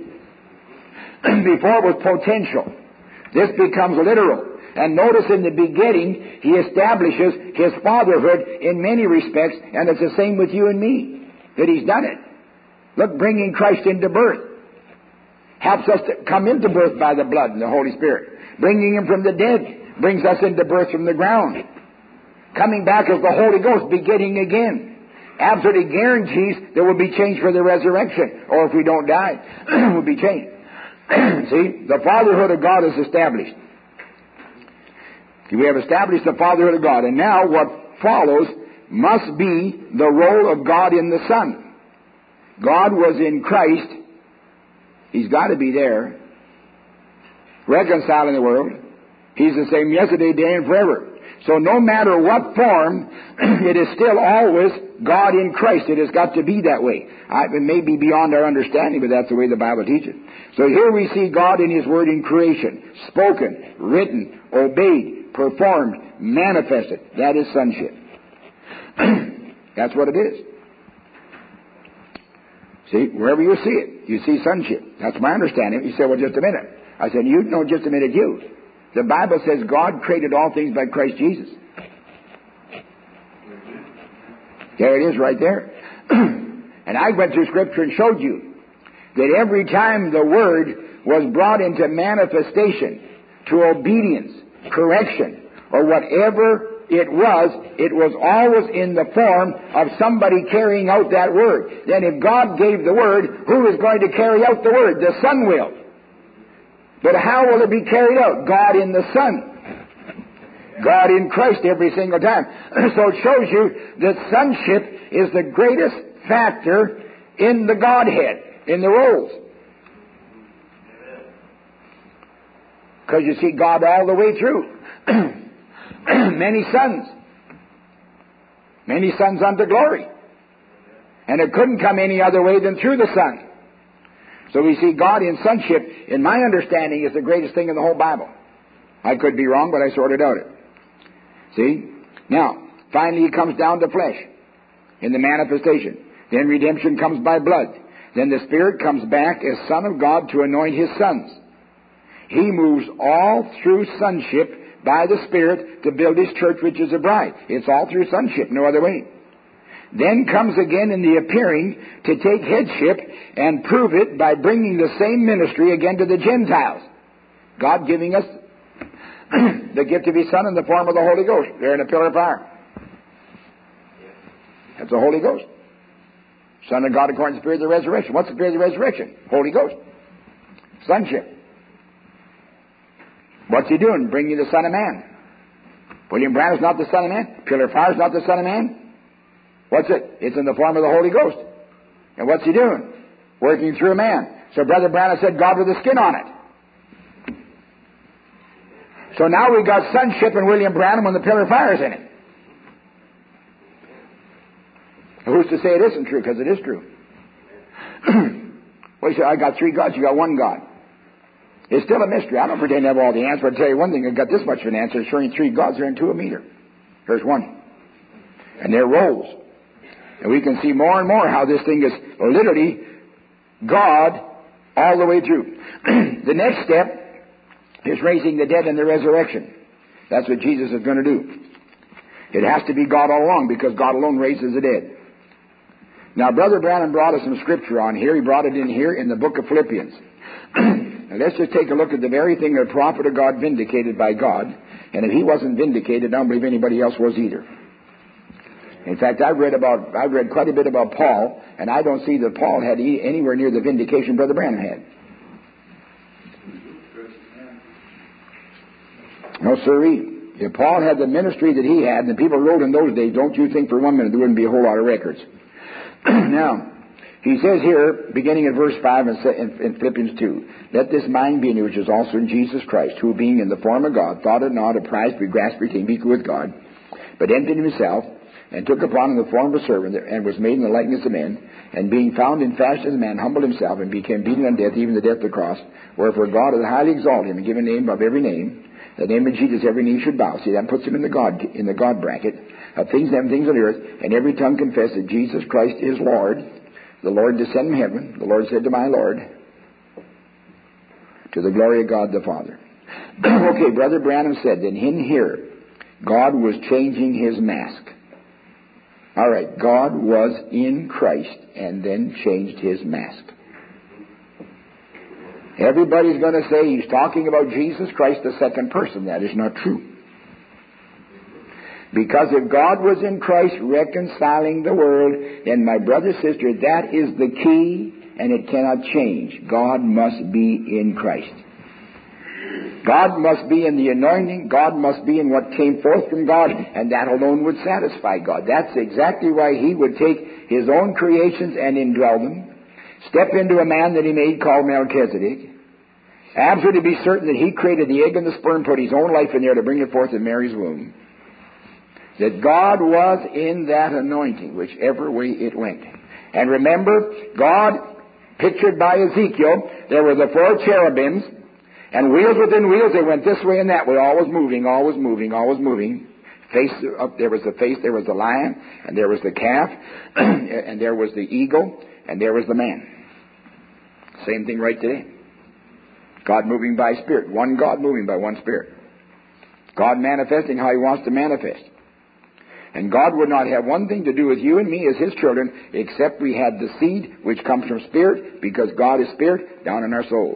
Before it was potential. This becomes literal. And notice in the beginning, He establishes His fatherhood in many respects, and it's the same with you and me, that He's done it. Look, bringing Christ into birth helps us to come into birth by the blood and the Holy Spirit. Bringing Him from the dead brings us into birth from the ground. Coming back as the Holy Ghost, beginning again, absolutely guarantees there will be change for the resurrection. Or if we don't die, we'll be changed. See, the fatherhood of God is established. We have established the fatherhood of God. And now what follows must be the role of God in the Son. God was in Christ. He's got to be there, reconciling the world. He's the same yesterday, today, and forever. So no matter what form, it is still always God in Christ. It has got to be that way. I, it may be beyond our understanding, but that's the way the Bible teaches. So here we see God in His Word in creation, spoken, written, obeyed, performed, manifested. That is sonship. That's what it is. See, wherever you see it, you see sonship. That's my understanding. You say, well, just a minute. I said, you know, just a minute, you. The Bible says God created all things by Christ Jesus. There it is right there. And I went through Scripture and showed you that every time the Word was brought into manifestation, to obedience, correction, or whatever it was, it was always in the form of somebody carrying out that Word. Then if God gave the Word, who is going to carry out the Word? The Son will. But how will it be carried out? God in the Son. God in Christ every single time. So it shows you that sonship is the greatest factor in the Godhead, in the roles. Because you see God all the way through. Many sons. Many sons unto glory. And it couldn't come any other way than through the Son. So we see God in sonship, in my understanding, is the greatest thing in the whole Bible. I could be wrong, but I sorted out it. See? Now, finally it comes down to flesh in the manifestation. Then redemption comes by blood. Then the Spirit comes back as Son of God to anoint His sons. He moves all through sonship by the Spirit to build His church, which is a bride. It's all through sonship, no other way. Then comes again in the appearing to take headship and prove it by bringing the same ministry again to the Gentiles. God giving us the gift of His Son in the form of the Holy Ghost. They're in a pillar of fire. That's the Holy Ghost. Son of God according to the Spirit of the resurrection. What's the Spirit of the resurrection? Holy Ghost. Sonship. What's He doing? Bringing the Son of Man. William Branham's not the Son of Man. Pillar of Fire's not the Son of Man. What's it? It's in the form of the Holy Ghost. And what's He doing? Working through a man. So Brother Branham said God with the skin on it. So now we've got sonship in William Branham when the pillar of fire is in it. Who's to say it isn't true? Because it is true. Well, you say, I got three gods, you got one God. It's still a mystery. I don't pretend to have all the answers, but I'll tell you one thing, I've got this much of an answer, showing three gods are in two a meter. There's one. And they're roles. And we can see more and more how this thing is literally God all the way through. The next step is raising the dead in the resurrection. That's what Jesus is going to do. It has to be God all along, because God alone raises the dead. Now, Brother Branham brought us some scripture on here. He brought it in here in the book of Philippians. Now, let's just take a look at the very thing the prophet of God vindicated by God. And if he wasn't vindicated, I don't believe anybody else was either. In fact, I've read about, I've read quite a bit about Paul, and I don't see that Paul had anywhere near the vindication Brother Branham had. No, sirree. If Paul had the ministry that he had, and the people wrote in those days, don't you think for one minute there wouldn't be a whole lot of records. Now, he says here, beginning at verse five in Philippians two, let this mind be in you which is also in Jesus Christ, who being in the form of God, thought it not a prize to be grasped, became equal with God, but emptied himself, and took upon him the form of a servant, and was made in the likeness of men, and being found in fashion as a man, humbled himself, and became beaten unto death, even the death of the cross. Wherefore God hath highly exalted him, and given a name above every name, the name of Jesus every knee should bow. See, that puts him in the God in the God bracket of things and things on the earth, and every tongue confess that Jesus Christ is Lord. The Lord descended from heaven. The Lord said to my Lord, to the glory of God the Father. Okay, Brother Branham said that in here, God was changing his mask. All right, God was in Christ and then changed his mask. Everybody's going to say he's talking about Jesus Christ, the second person. That is not true. Because if God was in Christ reconciling the world, then my brother, sister, that is the key, and it cannot change. God must be in Christ. God must be in the anointing. God must be in what came forth from God, and that alone would satisfy God. That's exactly why he would take his own creations and indwell them, step into a man that he made called Melchizedek, absolutely be certain that he created the egg and the sperm, put his own life in there to bring it forth in Mary's womb. That God was in that anointing, whichever way it went. And remember, God, pictured by Ezekiel, there were the four cherubims, and wheels within wheels, they went this way and that way, always moving, always moving, always moving. Face up, there was the face, there was the lion, and there was the calf, and there was the eagle, and there was the man. Same thing right today. God moving by Spirit. One God moving by one Spirit. God manifesting how he wants to manifest. And God would not have one thing to do with you and me as his children, except we had the seed which comes from Spirit, because God is Spirit down in our souls,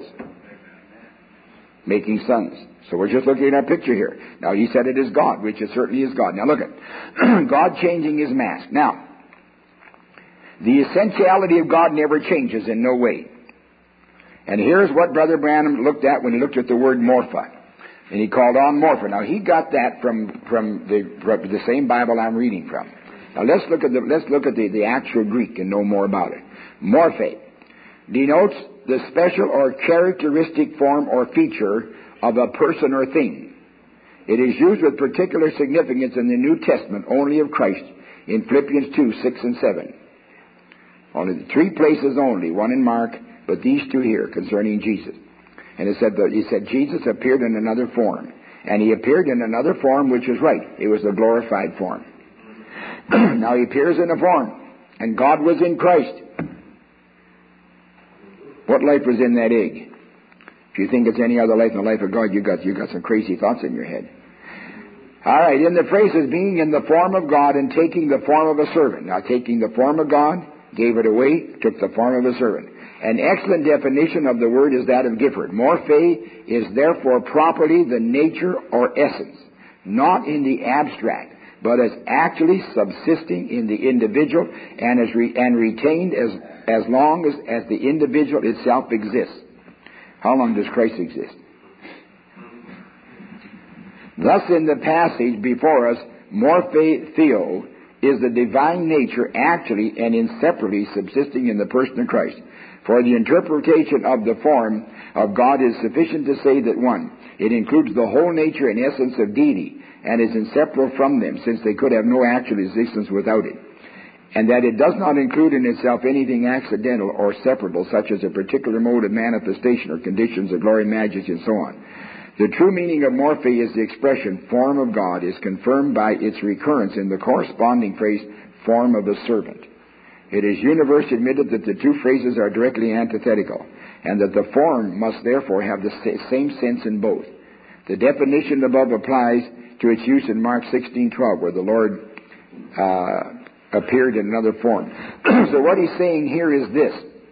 making sons. So we're just looking at our picture here. Now he said it is God, which it certainly is God. Now look at God changing his mask. Now, the essentiality of God never changes in no way. And here's what Brother Branham looked at when he looked at the word morpha. And he called on morpha. Now he got that from from the from the same Bible I'm reading from. Now let's look at the let's look at the, the actual Greek and know more about it. Morphe denotes the special or characteristic form or feature of a person or thing. It is used with particular significance in the New Testament only of Christ in Philippians two, six and seven. Only the three places only, one in Mark, but these two here concerning Jesus. And it said that he said Jesus appeared in another form. And he appeared in another form which is right. It was a glorified form. Now he appears in a form. And God was in Christ. What life was in that egg? If you think it's any other life than the life of God, you got you got some crazy thoughts in your head. All right, in the phrases being in the form of God and taking the form of a servant. Now taking the form of God, gave it away, took the form of a servant. An excellent definition of the word is that of Gifford. Morphe is therefore properly the nature or essence, not in the abstract, but as actually subsisting in the individual and as re- and retained as as long as, as the individual itself exists. How long does Christ exist? Thus, in the passage before us, Morphe Theo is the divine nature actually and inseparably subsisting in the person of Christ. For the interpretation of the form of God is sufficient to say that, one, it includes the whole nature and essence of deity, and is inseparable from them, since they could have no actual existence without it. And that it does not include in itself anything accidental or separable, such as a particular mode of manifestation or conditions of glory, majesty, and so on. The true meaning of morphe is the expression form of God is confirmed by its recurrence in the corresponding phrase form of a servant. It is universally admitted that the two phrases are directly antithetical, and that the form must therefore have the same sense in both. The definition above applies to its use in Mark sixteen twelve, where the Lord uh, appeared in another form. So what he's saying here is this,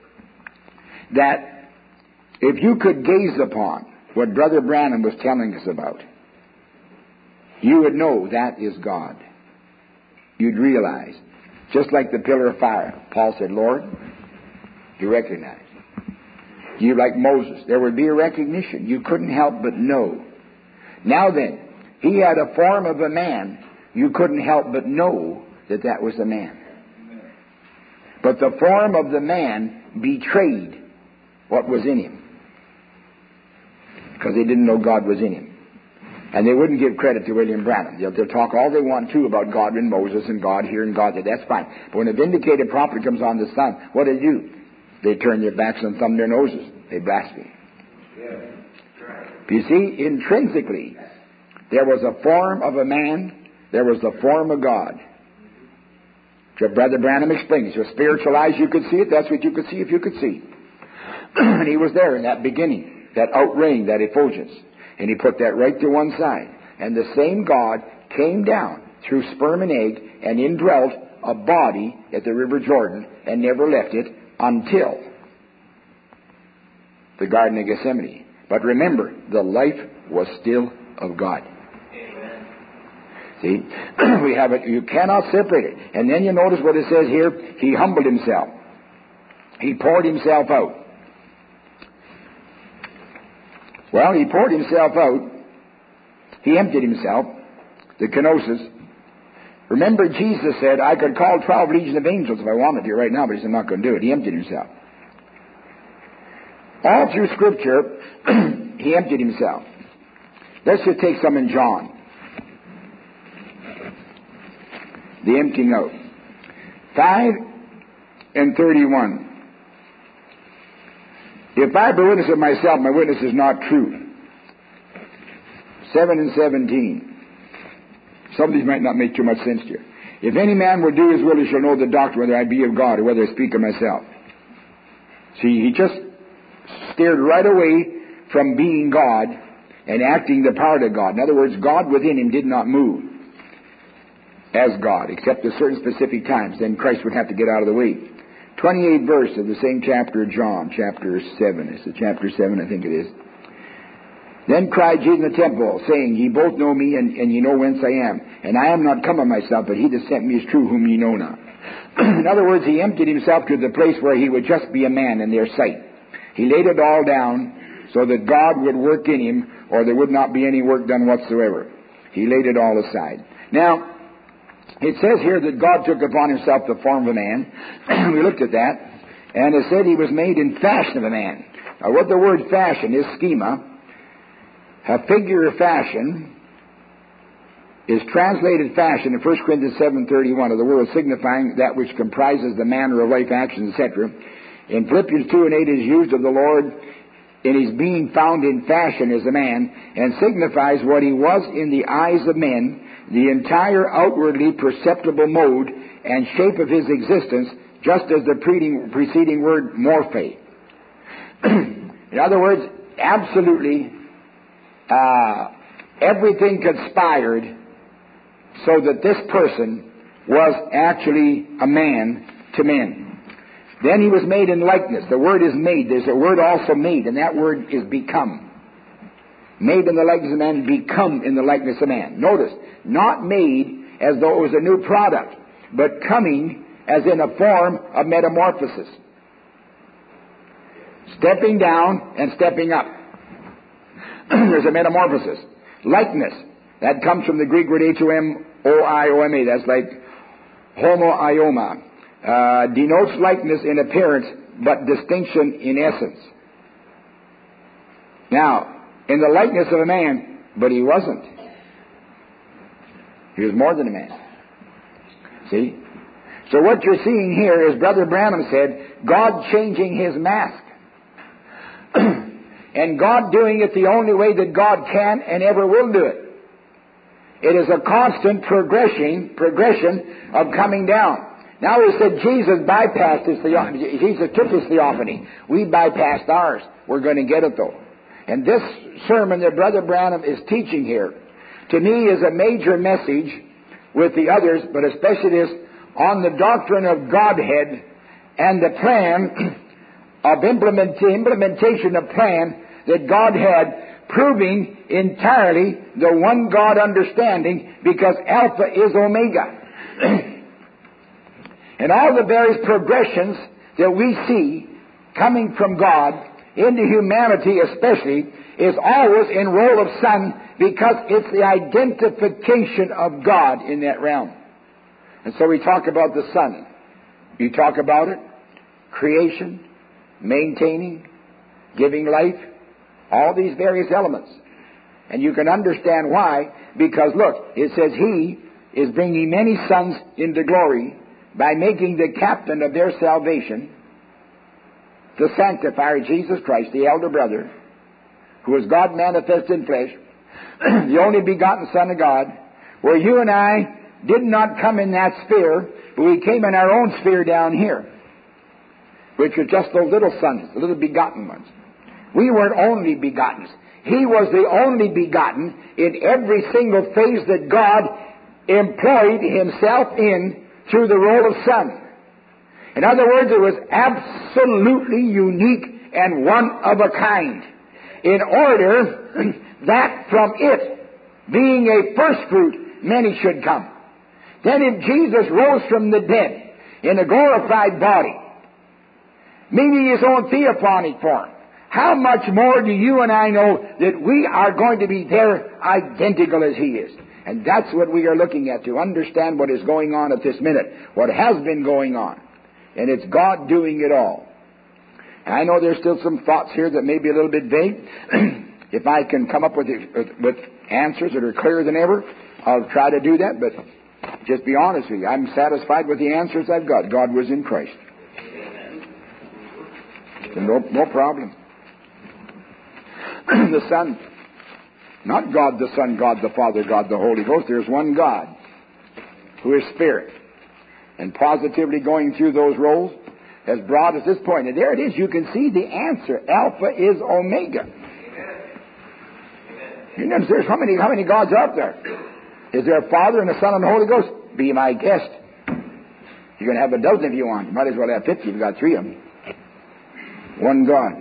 that if you could gaze upon what Brother Branham was telling us about, you would know that is God. You'd realize. Just like the pillar of fire. Paul said, Lord, you recognize. You like Moses. There would be a recognition. You couldn't help but know. Now then, he had a form of a man. You couldn't help but know that that was a man. But the form of the man betrayed what was in him, because they didn't know God was in him. And they wouldn't give credit to William Branham. They'll, they'll talk all they want to about God and Moses and God here and God there. That's fine. But when a vindicated prophet comes on the sun, what do they do? They turn their backs and thumb their noses. They blaspheme. You see, intrinsically, there was a form of a man. There was the form of God. So Brother Branham explains. Your spiritual eyes, you could see it. That's what you could see if you could see. And he was there in that beginning, that outraying, that effulgence. And he put that right to one side. And the same God came down through sperm and egg and indwelt a body at the River Jordan and never left it until the Garden of Gethsemane. But remember, the life was still of God. Amen. See, we have it. You cannot separate it. And then you notice what it says here. He humbled himself. He poured himself out. Well, he poured himself out. He emptied himself. The kenosis. Remember, Jesus said, I could call twelve legions of angels if I wanted to right now, but he said, I'm not going to do it. He emptied himself. All through Scripture, he emptied himself. Let's just take some in John. The emptying out. five and thirty-one. If I bear witness of myself, my witness is not true. seven and seventeen. Some of these might not make too much sense to you. If any man will do his will, he shall know the doctrine, whether I be of God or whether I speak of myself. See, he just steered right away from being God and acting the part of God. In other words, God within him did not move as God, except at certain specific times. Then Christ would have to get out of the way. twenty-eighth verse of the same chapter of John, chapter seven. It's the chapter seven, I think it is. Then cried Jesus in the temple, saying, Ye both know me, and, and ye know whence I am. And I am not come of myself, but he that sent me is true, whom ye know not. In other words, he emptied himself to the place where he would just be a man in their sight. He laid it all down so that God would work in him, or there would not be any work done whatsoever. He laid it all aside. Now, it says here that God took upon himself the form of a man. We looked at that. And it said he was made in fashion of a man. Now, what the word fashion is, schema, a figure of fashion, is translated fashion in First Corinthians seven thirty-one, of the word signifying that which comprises the manner of life, actions, et cetera. In Philippians two and eight is used of the Lord in his being found in fashion as a man, and signifies what he was in the eyes of men, the entire outwardly perceptible mode and shape of his existence, just as the preceding word morphe. In other words, absolutely uh, everything conspired so that this person was actually a man to men. Then he was made in likeness. The word is made. There's a word also made, and that word is become. Made in the likeness of man, become in the likeness of man. Notice, not made as though it was a new product, but coming as in a form of metamorphosis. Stepping down and stepping up. There's a metamorphosis. Likeness. That comes from the Greek word H O M O I O M A. That's like homo ioma. uh, denotes likeness in appearance, but distinction in essence. Now, in the likeness of a man, but he wasn't. He was more than a man. See? So what you're seeing here is Brother Branham said, God changing his mask. And God doing it the only way that God can and ever will do it. It is a constant progression, progression of coming down. Now we said Jesus bypassed his theophany. Jesus took his theophany. We bypassed ours. We're going to get it though. And this sermon that Brother Branham is teaching here, to me is a major message with the others, but especially this, on the doctrine of Godhead and the plan of implement, implementation of plan that God had, proving entirely the one God understanding, because Alpha is Omega. And all the various progressions that we see coming from God into humanity especially is always in role of Son, because it's the identification of God in that realm. And so we talk about the Son. You talk about it, creation, maintaining, giving life, all these various elements. And you can understand why, because look, it says He is bringing many sons into glory by making the captain of their salvation the sanctifier, Jesus Christ, the elder brother, who is God manifest in flesh, the only begotten Son of God, where you and I did not come in that sphere, but we came in our own sphere down here, which are just those little sons, the little begotten ones. We weren't only begotten. He was the only begotten in every single phase that God employed Himself in through the role of Son. In other words, it was absolutely unique and one of a kind, in order that from it, being a first fruit, many should come. Then if Jesus rose from the dead in a glorified body, meaning His own theophanic form, how much more do you and I know that we are going to be there identical as He is? And that's what we are looking at, to understand what is going on at this minute, what has been going on. And it's God doing it all. And I know there's still some thoughts here that may be a little bit vague. If I can come up with, with answers that are clearer than ever, I'll try to do that. But just be honest with you, I'm satisfied with the answers I've got. God was in Christ. So no, no problem. The Son, not God the Son, God the Father, God the Holy Ghost. There's one God who is Spirit. And positively going through those roles has brought us this point. And there it is. You can see the answer. Alpha is Omega. Amen. You know, there's how many, how many gods are up there? Is there a Father and a Son and a Holy Ghost? Be my guest. You're going to have a dozen if you want. You might as well have fifty. You've got three of them. One God.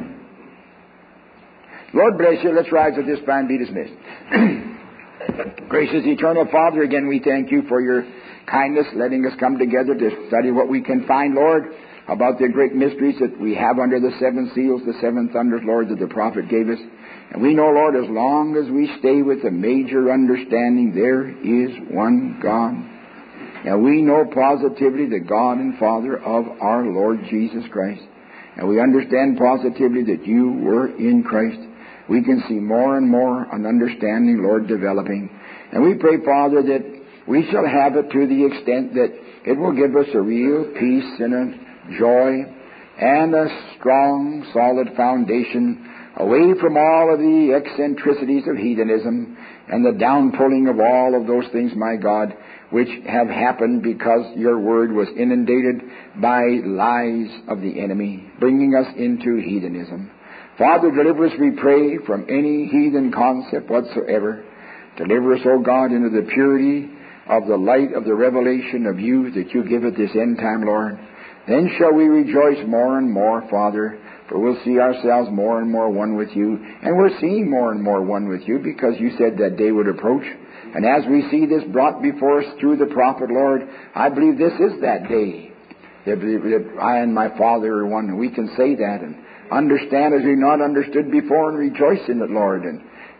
Lord bless you. Let's rise at this time and be dismissed. Gracious Eternal Father, again we thank You for Your kindness, letting us come together to study what we can find, Lord, about the great mysteries that we have under the seven seals, the seven thunders, Lord, that the prophet gave us. And we know, Lord, as long as we stay with the major understanding, there is one God. And we know positively the God and Father of our Lord Jesus Christ. And we understand positively that You were in Christ. We can see more and more an understanding, Lord, developing. And we pray, Father, that we shall have it to the extent that it will give us a real peace and a joy and a strong, solid foundation away from all of the eccentricities of heathenism and the downpulling of all of those things, my God, which have happened because Your Word was inundated by lies of the enemy, bringing us into heathenism. Father, deliver us, we pray, from any heathen concept whatsoever. Deliver us, O God, into the purity of the light of the revelation of You that You give at this end time, Lord. Then shall we rejoice more and more, Father, for we'll see ourselves more and more one with You. And we're seeing more and more one with You because You said that day would approach. And as we see this brought before us through the prophet, Lord, I believe this is that day. That I and my Father are one. We can say that and understand as we've not understood before and rejoice in it, Lord. And,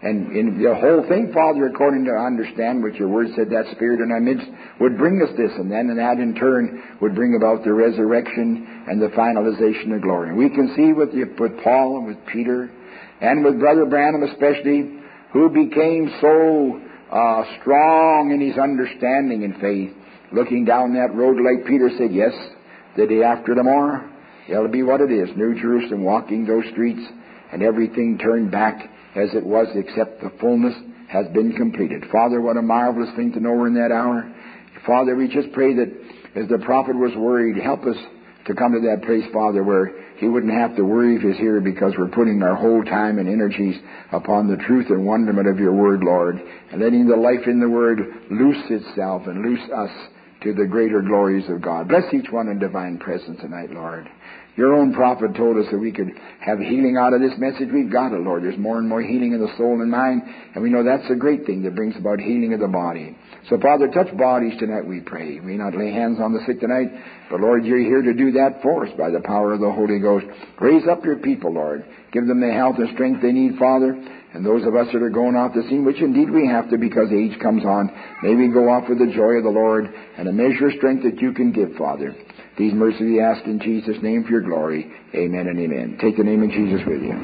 And in the whole thing, Father, according to understand what your word said, that Spirit in our midst would bring us this, and then and that in turn would bring about the resurrection and the finalization of glory. And we can see with, the, with Paul and with Peter and with Brother Branham especially, who became so uh, strong in his understanding and faith, looking down that road like Peter said, yes, the day after tomorrow, it'll be what it is, New Jerusalem, walking those streets, and everything turned back as it was, except the fullness has been completed. Father, what a marvelous thing to know we're in that hour. Father, we just pray that as the prophet was worried, help us to come to that place, Father, where he wouldn't have to worry if he's here, because we're putting our whole time and energies upon the truth and wonderment of your word, Lord, and letting the life in the word loose itself and loose us to the greater glories of God. Bless each one in divine presence tonight, Lord. Your own prophet told us that we could have healing out of this message. We've got it, Lord. There's more and more healing in the soul and mind, and we know that's a great thing that brings about healing of the body. So, Father, touch bodies tonight, we pray. We not lay hands on the sick tonight, but, Lord, you're here to do that for us by the power of the Holy Ghost. Raise up your people, Lord. Give them the health and strength they need, Father. And those of us that are going off the scene, which indeed we have to because age comes on, may we go off with the joy of the Lord and a measure of strength that you can give, Father. These mercies we ask in Jesus' name for your glory. Amen and amen. Take the name of Jesus with you.